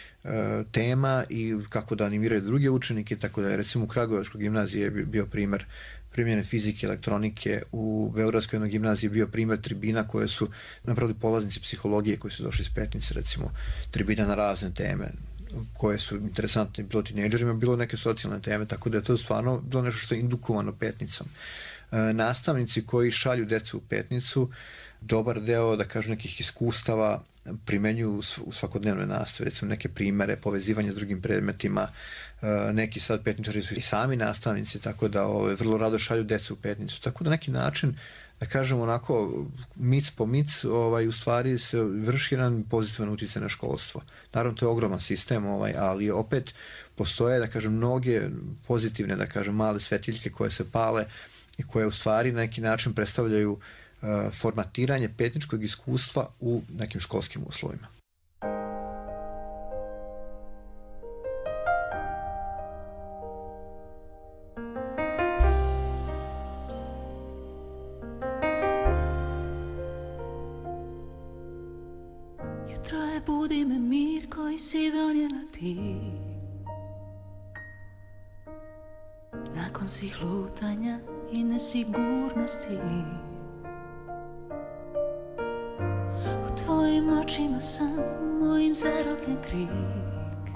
tema i kako da animiraju druge učenike, tako da je recimo u Kragujevačkoj gimnaziji je bio primer primjene fizike, elektronike, u Beogradskoj jednoj gimnaziji je bio primjer tribina koje su napravili polaznici psihologije koji su došli iz Petnice, recimo tribina na razne teme koje su interesantne bilo tinejdžerima, bilo neke socijalne teme, tako da je to stvarno bilo nešto što je indukovano Petnicom. E, nastavnici koji šalju decu u Petnicu, dobar deo, da kažu, nekih iskustava primenjuju u svakodnevnoj nastavi, recimo neke primere, povezivanje s drugim predmetima, neki sad petničari su i sami nastavnici, tako da ove, vrlo rado šalju decu u Petnicu, tako da neki način, da kažemo onako, mic po mic, ovaj, u stvari se vrši jedan pozitivan utjecaj na školstvo. Naravno, to je ogroman sistem, ovaj, ali opet postoje, da kažem, mnoge pozitivne, da kažem, male svetiljke koje se pale i koje u stvari na neki način predstavljaju formatiranje petničkog iskustva u nekim školskim uslovima. Jutro je budi me mir koji si donijela ti. Nakon svih lutanja i nesigurnosti, tvojim očima sam, mojim zarobljen krik.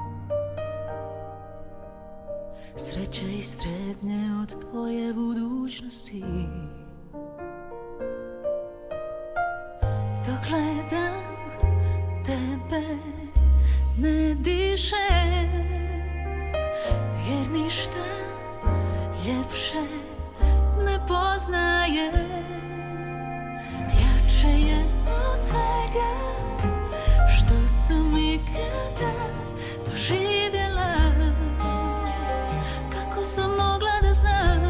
Sreće istrebnje od tvoje budućnosti. Dok gledam tebe ne dišem, jer ništa ljepše ne poznajem. Jače je od svega ikada doživjela, kako sam mogla da znam,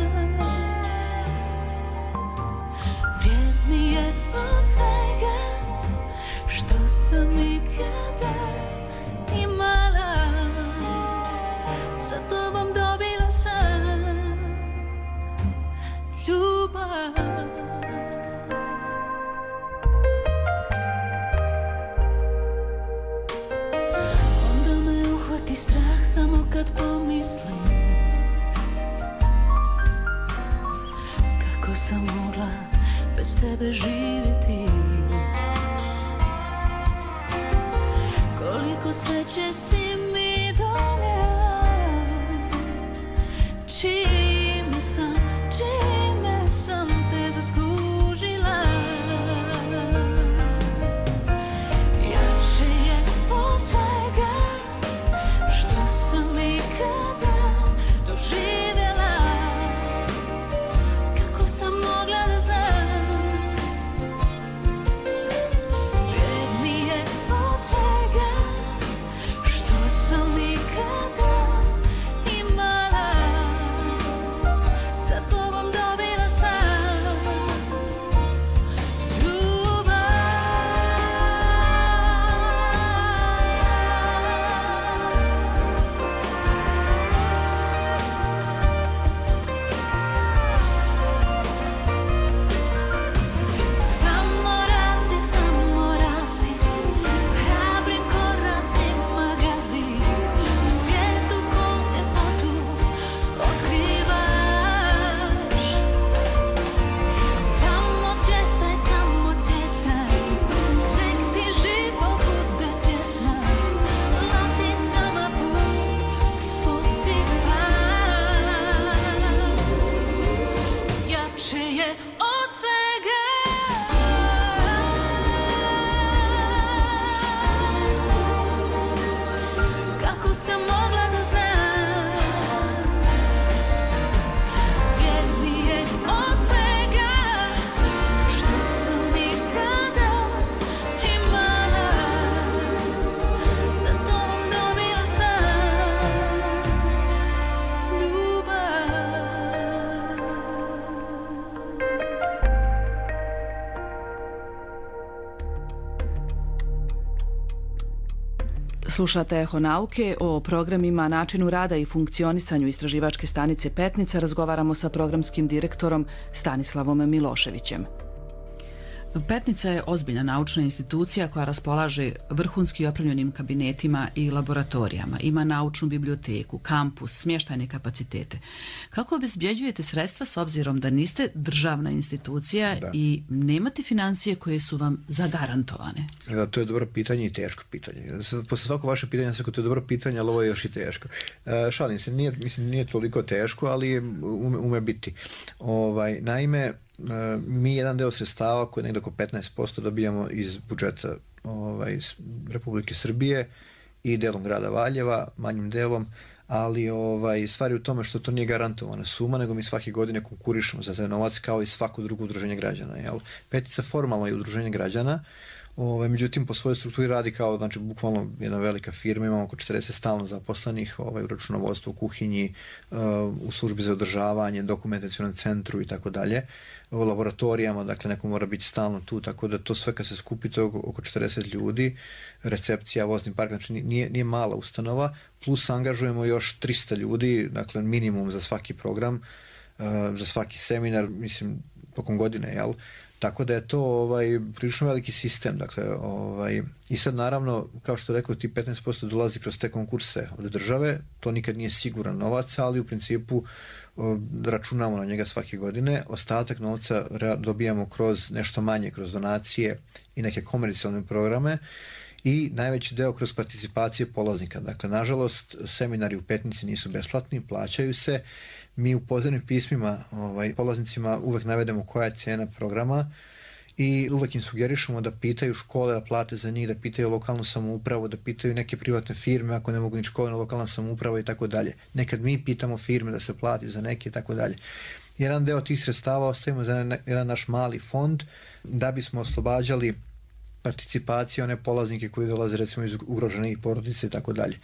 vrijednije od svega što sam ikada imala, sa tobom dobila sam ljubav. Onda me uhvati strah samo kad pomislim kako sam mogla bez tebe živjeti, koliko sreće si mi donijela, čime sam, čime sam te zaslužila. Jače je od svega što sam ikada doživjela, kako sam mogla da znam, vrijednije od svega što sam ikada imala, sa tobom dobila sam ljubav. Samo rasti, samo rasti, hrabrim koracima gazi, u svijetu kom ljepotu otkrivaš. Samo cvjetaj, samo cvjetaj, nek ti život bude pjesma, laticama put posipa. Jače je od svega kako sam mogla da znam, vrijednije od svega što sam ikada imala, sa tobom dobila sam ljubav. Slušate Eho nauke. O programima, načinu rada i funkcionisanju istraživačke stanice Petnica razgovaramo sa programskim direktorom Stanislavom Miloševićem. Petnica je ozbiljna naučna institucija koja raspolaže vrhunski opremljenim kabinetima i laboratorijama. Ima naučnu biblioteku, kampus, smještajne kapacitete. Kako obezbjeđujete sredstva s obzirom da niste državna institucija da. i nemate financije koje su vam zagarantovane? Da, to je dobro pitanje i teško pitanje. Posle svako vaše pitanje sam to je dobro pitanje, ali ovo je još i teško. E, šalim se, nije, mislim, nije toliko teško, ali ume, ume biti. Ovaj, naime, mi jedan deo sredstava koji je nekdo oko petnaest posto dobijamo iz budžeta ovaj, Republike Srbije i delom grada Valjeva, manjim delom, ali ovaj, stvar je u tome što to nije garantovana suma, nego mi svake godine konkurišemo za taj novac kao i svako drugo udruženje građana. Jel? Petnica formalno je udruženje građana, Ove, međutim, po svojoj strukturi radi kao, znači, bukvalno jedna velika firma, imamo oko četrdeset stalno zaposlenih, ovaj, u računovodstvu, u kuhinji, uh, u službi za održavanje, dokumentacionom centru i tako dalje, u laboratorijama, dakle, neko mora biti stalno tu, tako da to sve kad se skupi, to je oko četrdeset ljudi, recepcija, vozni park, znači nije, nije mala ustanova, plus angažujemo još trista ljudi, dakle, minimum za svaki program, uh, za svaki seminar, mislim, tokom godine, jel? Tako da je to ovaj, prilično veliki sistem. Dakle, ovaj, i sad naravno, kao što rekao, ti petnaest posto dolazi kroz te konkurse od države, to nikad nije siguran novac, ali u principu o, računamo na njega svake godine. Ostatak novca dobijamo kroz nešto manje, kroz donacije i neke komercijalne programe i najveći deo kroz participacije polaznika. Dakle, nažalost, seminari u Petnici nisu besplatni, plaćaju se. Mi u pozivnim pismima ovaj, polaznicima uvek navedemo koja je cena programa i uvek im sugerišemo da pitaju škole da plate za njih, da pitaju lokalnu samoupravu, da pitaju neke privatne firme ako ne mogu ni škole, lokalna samouprava i tako dalje. Nekad mi pitamo firme da se plati za neke i tako dalje. Jedan deo tih sredstava ostavimo za jedan naš mali fond da bismo oslobađali participacije, one polaznike koji dolaze recimo iz ugroženih porodica i tako dalje.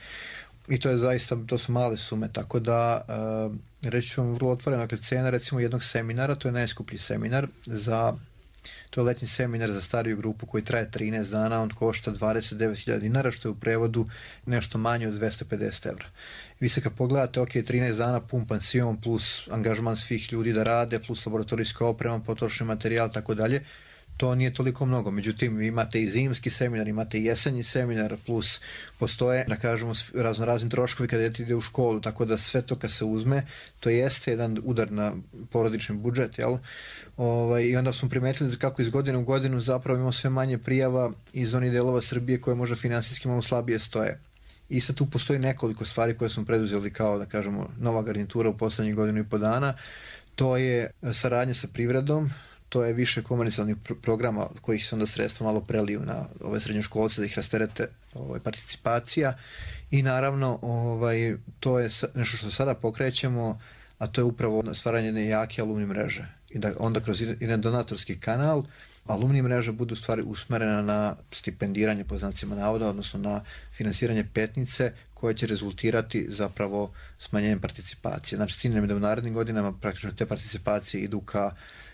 I to je zaista, to su male sume, tako da uh, reći ću vam vrlo otvoreno, dakle cena recimo jednog seminara, to je najskuplji seminar za, to je letnji seminar za stariju grupu koji traje trinaest dana, on košta dvadeset devet hiljada dinara, što je u prevodu nešto manje od dvesta pedeset evra. Vi se kad pogledate, ok, trinaest dana pun pansion plus angažman svih ljudi da rade, plus laboratorijska oprema, potrošni materijal, tako dalje, to nije toliko mnogo. Međutim, vi imate i zimski seminar, imate i jesenji seminar, plus postoje, da kažemo, razno razni troškovi kada dete ide u školu, tako da sve to kad se uzme, to jeste jedan udar na porodični budžet, jel? Ovaj, i onda smo primetili kako iz godine u godinu zapravo imamo sve manje prijava iz onih delova Srbije koje možda finansijski malo slabije stoje. I sad tu postoji nekoliko stvari koje smo preduzeli kao, da kažemo, nova garnitura u poslednjih godinu i po dana. To je saradnja sa privredom, to je više komercijalnih pr programa kojih se onda sredstva malo preliju na ove srednjoškolce da ih rasterete ovaj, participacija i naravno ovaj, to je nešto što sada pokrećemo, a to je upravo stvaranje jedne jake alumni mreže i da onda kroz jedan donatorski kanal alumni mreža budu stvari usmerena na stipendiranje po znacima navoda, odnosno na finansiranje Petnice koje će rezultirati zapravo smanjenjem participacije. Znači cilj nam je da u narednim godinama praktično te participacije idu ka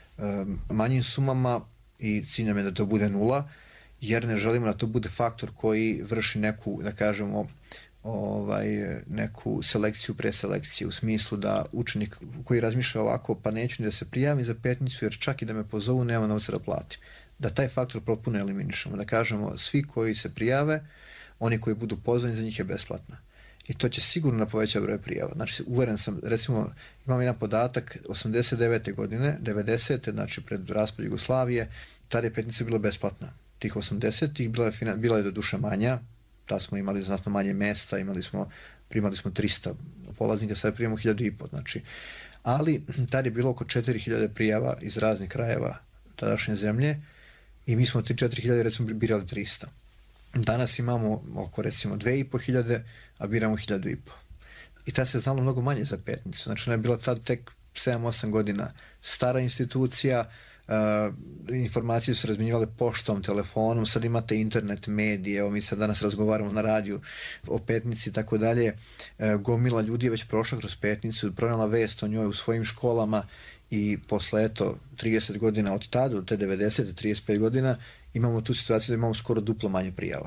manjim sumama i cilj nam je da to bude nula, jer ne želimo da to bude faktor koji vrši neku, da kažemo, ovaj, neku selekciju, preselekciju, u smislu da učenik koji razmišlja ovako, pa neću ni da se prijavim za Petnicu, jer čak i da me pozovu, nema novca da platim. Da taj faktor potpuno eliminišemo, da kažemo svi koji se prijave, oni koji budu pozvani, za njih je besplatna. I to će sigurno na poveća broj prijava. Znači, uveren sam, recimo, imam jedan podatak, osamdeset devete godine, devedesete, znači pred raspad Jugoslavije, tada je Petnica bila besplatna. Tih osamdesetih bila je, bila je do duše manja, tada smo imali znatno manje mesta, imali smo, primali smo trista polaznika, sad primamo hiljadu i po, znači. Ali, tada je bilo oko četiri hiljade prijava iz raznih krajeva tadašnje zemlje i mi smo ti četiri hiljade, recimo, birali trista. Danas imamo oko, recimo, dve i po hiljade, a biramo hiljadu i po. I tada se znalo mnogo manje za Petnicu. Znači, ona je bila tad tek sedam osam godina stara institucija, uh, informacije su razminjivale poštom, telefonom, sad imate internet, medije, evo mi sad danas razgovaramo na radiju o Petnici i tako dalje. Uh, gomila ljudi je već prošla kroz Petnicu, pronala vest o njoj u svojim školama i posle, eto, trideset godina od tada, od te devedesete, trideset pet godina, imamo tu situaciju da imamo skoro duplo manje prijava.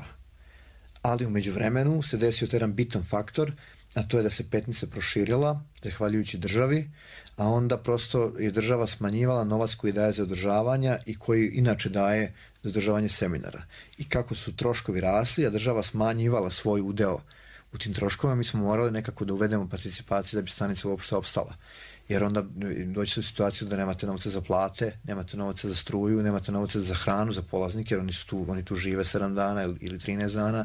Ali u međuvremenu se desio jedan bitan faktor, a to je da se Petnica proširila, zahvaljujući državi, a onda prosto je država smanjivala novac koji daje za održavanja i koji inače daje za održavanje seminara. I kako su troškovi rasli, a država smanjivala svoj udeo u tim troškovima, mi smo morali nekako da uvedemo participaciju da bi stanica uopšte opstala. Jer onda doći u situaciju da nemate novca za plate, nemate novca za struju, nemate novca za hranu, za polaznike, jer oni, su tu, oni tu žive sedam dana ili trinaest dana.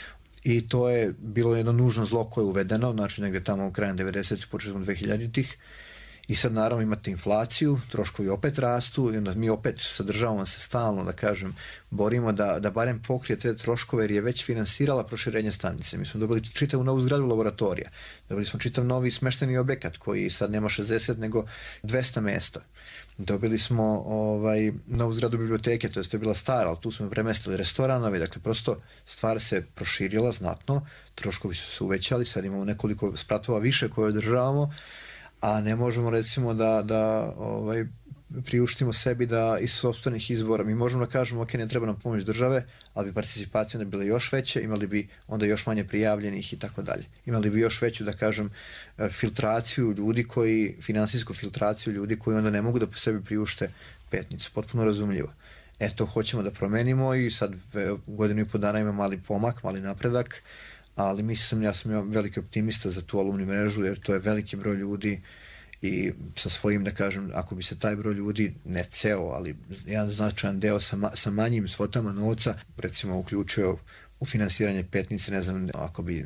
I to je bilo jedno nužno zlo koje je uvedeno, znači negde tamo u krajem devedesetih, početkom dvehiljaditih. I sad naravno imate inflaciju, troškovi opet rastu i onda mi opet sadržavamo se stalno, da kažem, borimo da, da barem pokrije te troškove jer je već finansirala proširenje stanice. Mi smo dobili čitavu novu zgradu laboratorija, dobili smo čitav novi smešteni objekat koji sad nema šezdeset nego dvesta mesta. Dobili smo ovaj, novu zgradu biblioteke, to je, to je bila stara, ali tu smo premestili restoranovi, dakle prosto stvar se proširila znatno, troškovi su se uvećali, sad imamo nekoliko spratova više koje održavamo, a ne možemo recimo da, da ovaj, priuštimo sebi da iz sopstvenih izvora, mi možemo da kažemo ok, ne treba nam pomoć države, ali bi participacije onda bile još veće, imali bi onda još manje prijavljenih i tako dalje. Imali bi još veću, da kažem, filtraciju ljudi koji, finansijsku filtraciju ljudi koji onda ne mogu da po sebi priušte Petnicu, potpuno razumljivo. Eto, hoćemo da promenimo i sad u godinu i po dana ima mali pomak, mali napredak, ali mislim, ja sam ja veliki optimista za tu alumni mrežu, jer to je veliki broj ljudi i sa svojim, da kažem, ako bi se taj broj ljudi, ne ceo, ali jedan značajan deo sa, ma, sa manjim svotama novca, recimo uključio u finansiranje Petnice, ne znam, ako bi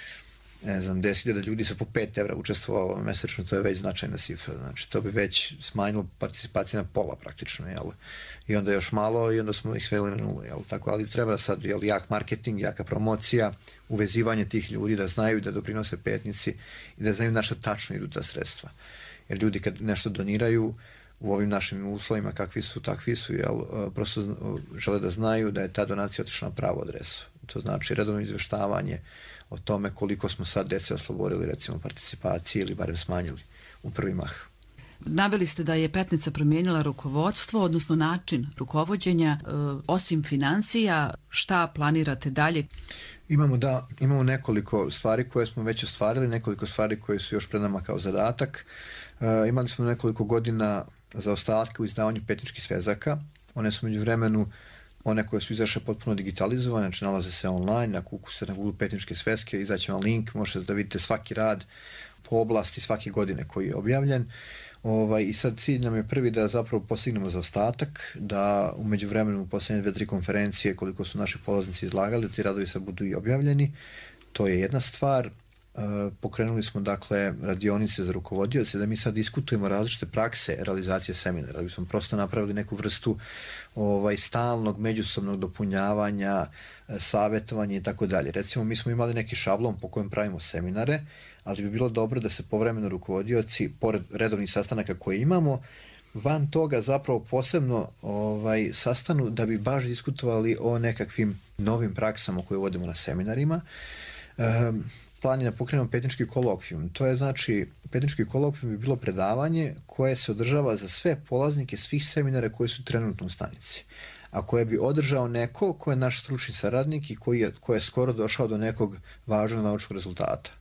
ne znam, deset hiljada ljudi sa po pet evra učestvovalo mesečno, to je već značajna cifra, znači to bi već smanjilo participaciju na pola praktično, jel? I onda još malo i onda smo ih sveli na nulu, jel? Tako, ali treba sad, jel, jak marketing, jaka promocija, uvezivanje tih ljudi da znaju da doprinose Petnici i da znaju na šta tačno idu ta sredstva. Jer ljudi kad nešto doniraju, u ovim našim uslovima kakvi su, takvi su, jel, prosto žele da znaju da je ta donacija otišla na pravu adresu. To znači redovno izveštavanje o tome koliko smo sad dece oslobodili, recimo, participacije ili barem smanjili u prvi mah. Naveli ste da je Petnica promijenila rukovodstvo, odnosno način rukovođenja. E, osim financija, šta planirate dalje? Imamo, da, imamo nekoliko stvari koje smo već ostvarili, nekoliko stvari koje su još pred nama kao zadatak. E, imali smo nekoliko godina zaostatke u izdavanju petničkih svezaka. One su među vremenu, one koje su izašle potpuno digitalizovane, znači nalaze se online, ako ukucate na Google petničke sveske, izaće vam link, možete da vidite svaki rad po oblasti svake godine koji je objavljen. Ovaj, I sad cilj nam je prvi da zapravo postignemo zaostatak, da u međuvremenu u posljednje dve, tri konferencije koliko su naši polaznici izlagali, ti radovi sad budu i objavljeni. To je jedna stvar. E, pokrenuli smo dakle radionice za rukovodioce, da mi sad diskutujemo različite prakse realizacije seminara, da bismo prosto napravili neku vrstu ovaj, stalnog međusobnog dopunjavanja, savjetovanja i tako dalje. Recimo, mi smo imali neki šablon po kojem pravimo seminare, ali bi bilo dobro da se povremeno rukovodioci, pored redovnih sastanaka koje imamo, van toga zapravo posebno ovaj, sastanu da bi baš diskutovali o nekakvim novim praksama koje vodimo na seminarima. Um, plan je da pokrenemo petnički kolokvijum. To je znači, petnički kolokvijum bi bilo predavanje koje se održava za sve polaznike svih seminara koji su trenutno u stanici, a koje bi održao neko ko je naš stručni saradnik i koji je, koji je skoro došao do nekog važnog naučnog rezultata.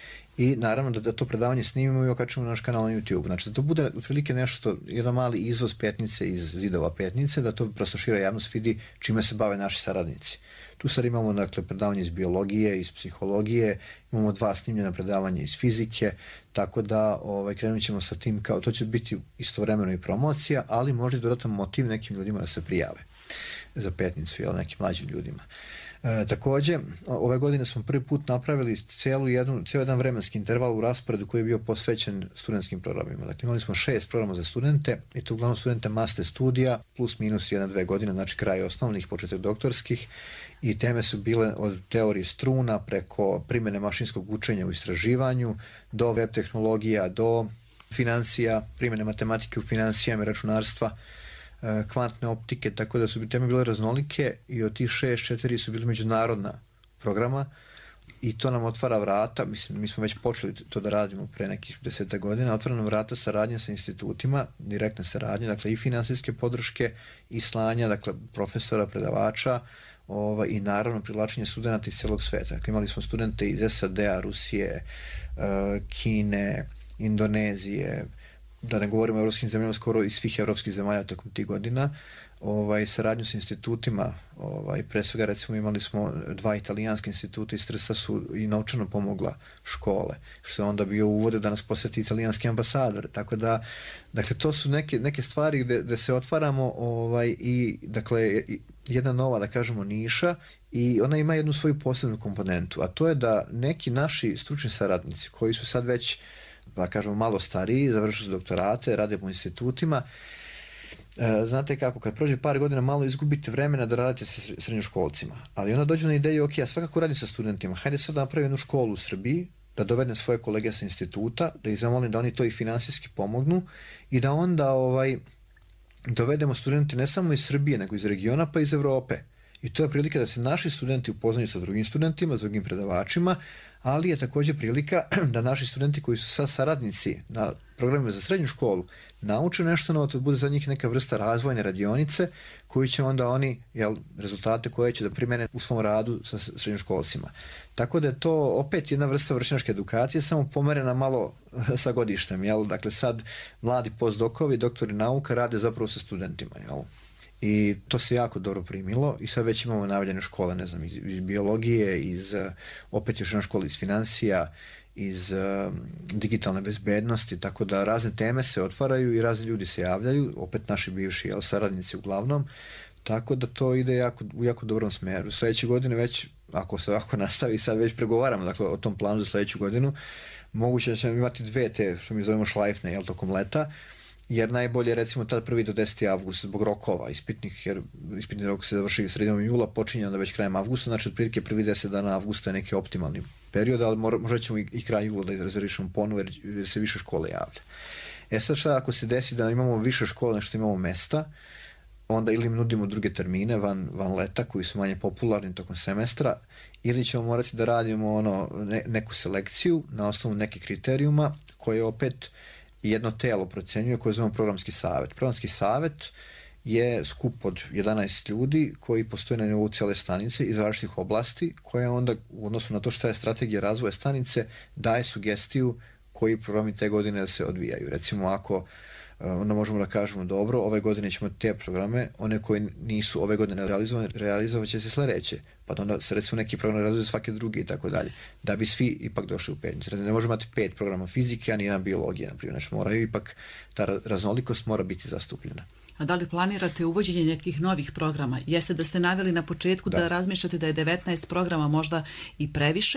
I naravno da, da to predavanje snimimo i okačimo na naš kanal na YouTube. Znači da to bude otprilike nešto, jedan mali izvoz Petnice iz zidova Petnice, da to prosto šira javnost vidi čime se bave naši saradnici. Tu sad imamo dakle predavanje iz biologije, iz psihologije, imamo dva snimljena predavanja iz fizike, tako da ovaj, krenut ćemo sa tim, kao to će biti istovremeno i promocija, ali možda i dodatan motiv nekim ljudima da se prijave za Petnicu, jel, nekim mlađim ljudima. E, također, ove godine smo prvi put napravili cijelu jednu, cijel jedan vremenski interval u rasporedu koji je bio posvećen studentskim programima. Dakle, imali smo šest programa za studente i to uglavnom studente master studija, plus minus jedna, dve godine, znači kraj osnovnih, početak doktorskih, i teme su bile od teorije struna preko primjene mašinskog učenja u istraživanju, do web tehnologija, do financija, primjene matematike u financijama i računarstva, kvantne optike, tako da su teme bile raznolike i od tih šest, četiri su bili međunarodna programa i to nam otvara vrata, mislim, mi smo već počeli to da radimo pre nekih deseta godina, otvara nam vrata saradnje sa institutima, direktne saradnje, dakle i finansijske podrške i slanja, dakle profesora, predavača, ovaj, i naravno privlačenje studenta iz celog sveta. Dakle, imali smo studente iz S A D-a, Rusije, Kine, Indonezije, da ne govorimo o evropskim zemljama, skoro iz svih evropskih zemalja tokom tih godina, ovaj, saradnju sa institutima, ovaj, pre svega recimo imali smo dva italijanske instituta iz Trsta su i novčano pomogla škole, što je onda bio uvod da nas posjeti italijanski ambasador, tako da, dakle, to su neke, neke stvari gde, gde se otvaramo ovaj, i, dakle, jedna nova, da kažemo, niša i ona ima jednu svoju posebnu komponentu, a to je da neki naši stručni saradnici koji su sad već, da kažemo, malo stariji, završili su doktorate, rade po institutima. E, znate kako, kad prođe par godina malo izgubite vremena da radite sa srednjoškolcima, ali onda dođu na ideju, ok, ja svakako radim sa studentima, hajde sad da napravim jednu školu u Srbiji, da dovedem svoje kolege sa instituta, da ih zamolim da oni to i finansijski pomognu i da onda ovaj, dovedemo studente ne samo iz Srbije, nego iz regiona pa iz Evrope. I to je prilika da se naši studenti upoznaju sa drugim studentima, s drugim predavačima, ali je također prilika da naši studenti koji su sad saradnici na programima za srednju školu nauče nešto novo, to bude za njih neka vrsta razvojne radionice koji će onda oni, jel, rezultate koje će da primene u svom radu sa srednjoškolcima. Tako da je to opet jedna vrsta vršnjačke edukacije, samo pomerena malo sa godištem, jel? Dakle, sad mladi postdokovi, doktori nauka rade zapravo sa studentima, jel? I to se jako dobro primilo i sad već imamo navljene škole, ne znam, iz, iz biologije, iz, opet još jedna škola iz financija, iz uh, digitalne bezbednosti, tako da razne teme se otvaraju i razni ljudi se javljaju, opet naši bivši, jel, saradnici uglavnom, tako da to ide jako, u jako dobrom smeru. Sljedeće godine već, ako se ovako nastavi, sad već pregovaramo, dakle, o tom planu za sljedeću godinu, moguće da ćemo imati dve te, što mi zovemo šlajfne, jel, tokom leta, jer najbolje recimo tad prvi do deseti avgusta zbog rokova ispitnih, jer ispitni rok se završi sredinom jula, počinje onda već krajem avgusta, znači otprilike prvi deset dana avgusta je neki optimalni period, ali možda ćemo i, i kraj jula da izrezervišemo ponovo jer se više škole javlja. E sad šta ako se desi da imamo više škola nego što imamo mesta, onda ili im nudimo druge termine van, van leta koji su manje popularni tokom semestra, ili ćemo morati da radimo ono, ne, neku selekciju na osnovu nekih kriterijuma koje opet jedno telo procenjuje koje zovemo programski savet. Programski savet je skup od jedanaest ljudi koji postoje na nivou cijele stanice iz različitih oblasti, koja onda u odnosu na to šta je strategija razvoja stanice daje sugestiju koji programi te godine se odvijaju. Recimo ako onda možemo da kažemo dobro, ove godine ćemo te programe, one koji nisu ove godine realizovane, realizovat će se sledeće. Pa onda se recimo neki program realizuje svake druge i tako dalje. Da bi svi ipak došli u petnicu. Ne možemo imati pet programa fizike, a ni jedna biologija, na primjer. Znači moraju ipak, ta raznolikost mora biti zastupljena. A da li planirate uvođenje nekih novih programa? Jeste da ste naveli na početku da, da razmišljate da je devetnaest programa možda i previše,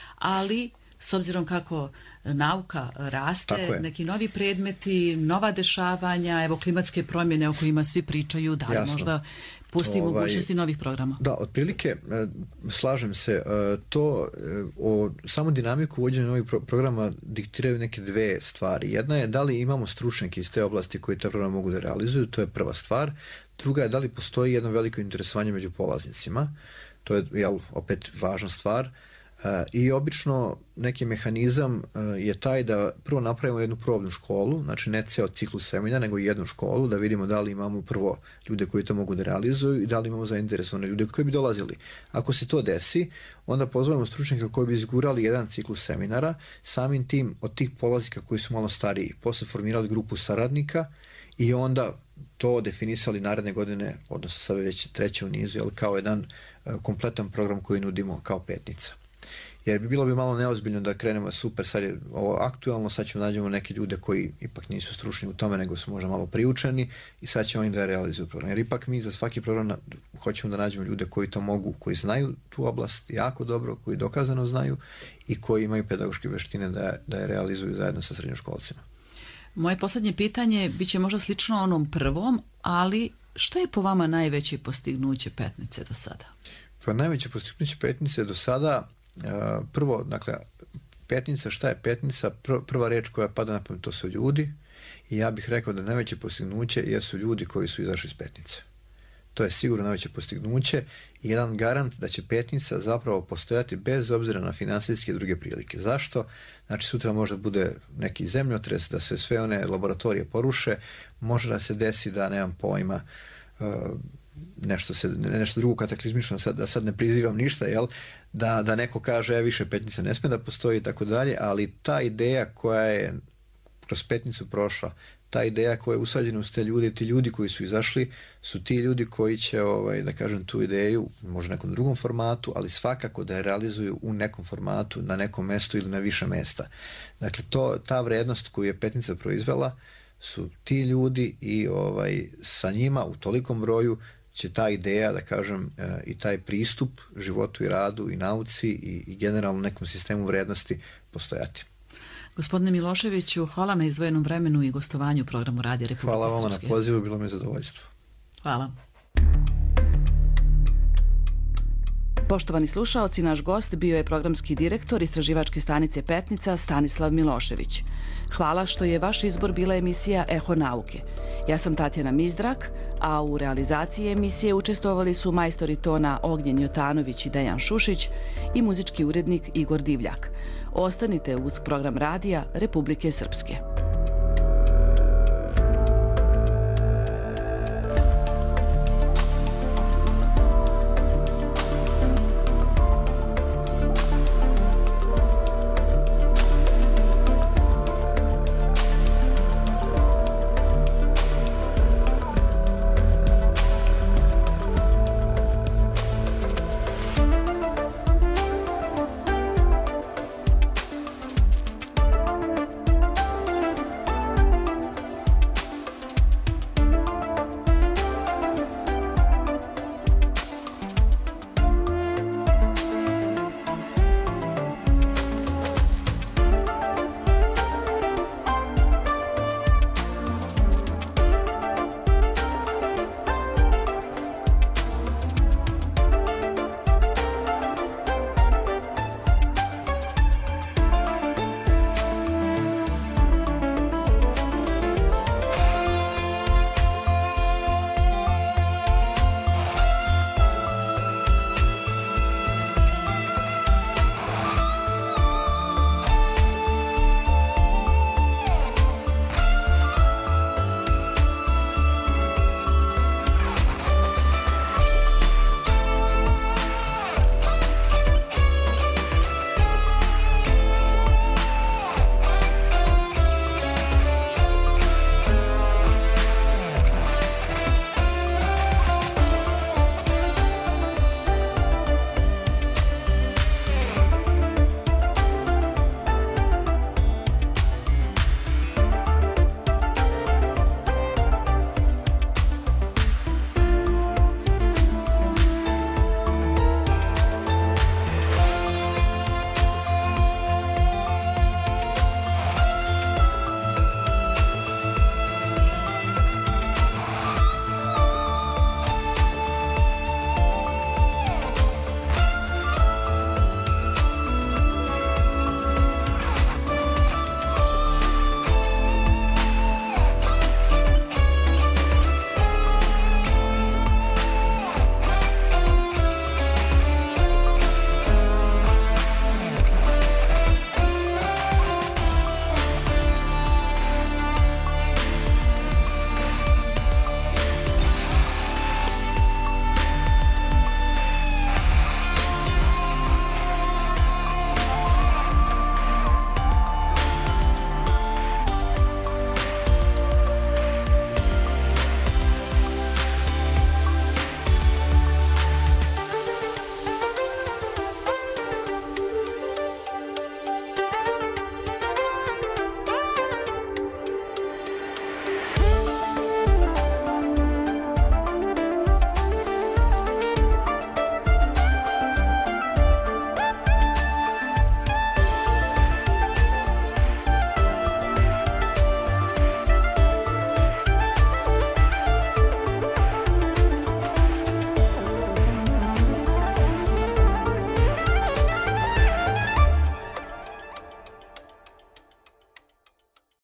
ali s obzirom kako nauka raste, neki novi predmeti, nova dešavanja, evo klimatske promjene o kojima svi pričaju, da li Jasno. možda pusti ovaj, mogućnosti novih programa? Da, otprilike, slažem se, to o samo dinamiku uvođenja novih pro programa diktiraju neke dve stvari. Jedna je da li imamo stručnjake iz te oblasti koji te programe mogu da realizuju, to je prva stvar. Druga je da li postoji jedno veliko interesovanje među polaznicima, to je jel, opet važna stvar. Uh, I obično neki mehanizam uh, je taj da prvo napravimo jednu probnu školu, znači ne ceo ciklus seminara, nego jednu školu, da vidimo da li imamo prvo ljude koji to mogu da realizuju i da li imamo zainteresovane ljude koji bi dolazili. Ako se to desi, onda pozovemo stručnjaka koji bi izgurali jedan ciklus seminara, samim tim od tih polaznika koji su malo stariji, posle formirali grupu saradnika i onda to definisali naredne godine, odnosno sad već treće u nizu, jel, kao jedan uh, kompletan program koji nudimo kao petnica. Jer bi bilo bi malo neozbiljno da krenemo super, sad je ovo aktualno, sad ćemo nađemo neke ljude koji ipak nisu stručni u tome, nego su možda malo priučeni i sad će oni da realizuju program. Jer ipak mi za svaki program na, hoćemo da nađemo ljude koji to mogu, koji znaju tu oblast jako dobro, koji dokazano znaju i koji imaju pedagoške veštine da, da je realizuju zajedno sa srednjoškolcima. Moje poslednje pitanje biće možda slično onom prvom, ali što je po vama najveće postignuće Petnice do sada? Pa najveće postignuće Petnice do sada, Uh, prvo, dakle, petnica, šta je petnica? Pr prva reč koja pada na pamet, to su ljudi i ja bih rekao da najveće postignuće jesu ljudi koji su izašli iz petnice. To je sigurno najveće postignuće i jedan garant da će petnica zapravo postojati bez obzira na finansijske i druge prilike. Zašto? Znači sutra možda bude neki zemljotres, da se sve one laboratorije poruše, može da se desi da, nemam pojma, uh, nešto se nešto drugo kataklizmično, sad, da sad ne prizivam ništa, jel, da, da neko kaže e, više petnica ne sme da postoji i tako dalje, ali ta ideja koja je kroz petnicu prošla, ta ideja koja je usađena uz te ljude, ti ljudi koji su izašli su ti ljudi koji će, ovaj, da kažem, tu ideju, možda nekom drugom formatu, ali svakako da je realizuju u nekom formatu, na nekom mestu ili na više mesta. Dakle, to, ta vrednost koju je petnica proizvela su ti ljudi i ovaj, sa njima u tolikom broju će ta ideja, da kažem, i taj pristup životu i radu i nauci i, i generalno nekom sistemu vrednosti postojati. Gospodine Miloševiću, hvala na izdvojenom vremenu i gostovanju u programu Radija Republike Srpske. Hvala vama na pozivu, bilo mi je zadovoljstvo. Hvala. Poštovani slušaoci, naš gost bio je programski direktor istraživačke stanice Petnica Stanislav Milošević. Hvala što je vaš izbor bila emisija Eho nauke. Ja sam Tatjana Mizdrak, a u realizaciji emisije učestvovali su majstori tona Ognjen Jotanović i Dejan Šušić i muzički urednik Igor Divljak. Ostanite uz program Radija Republike Srpske.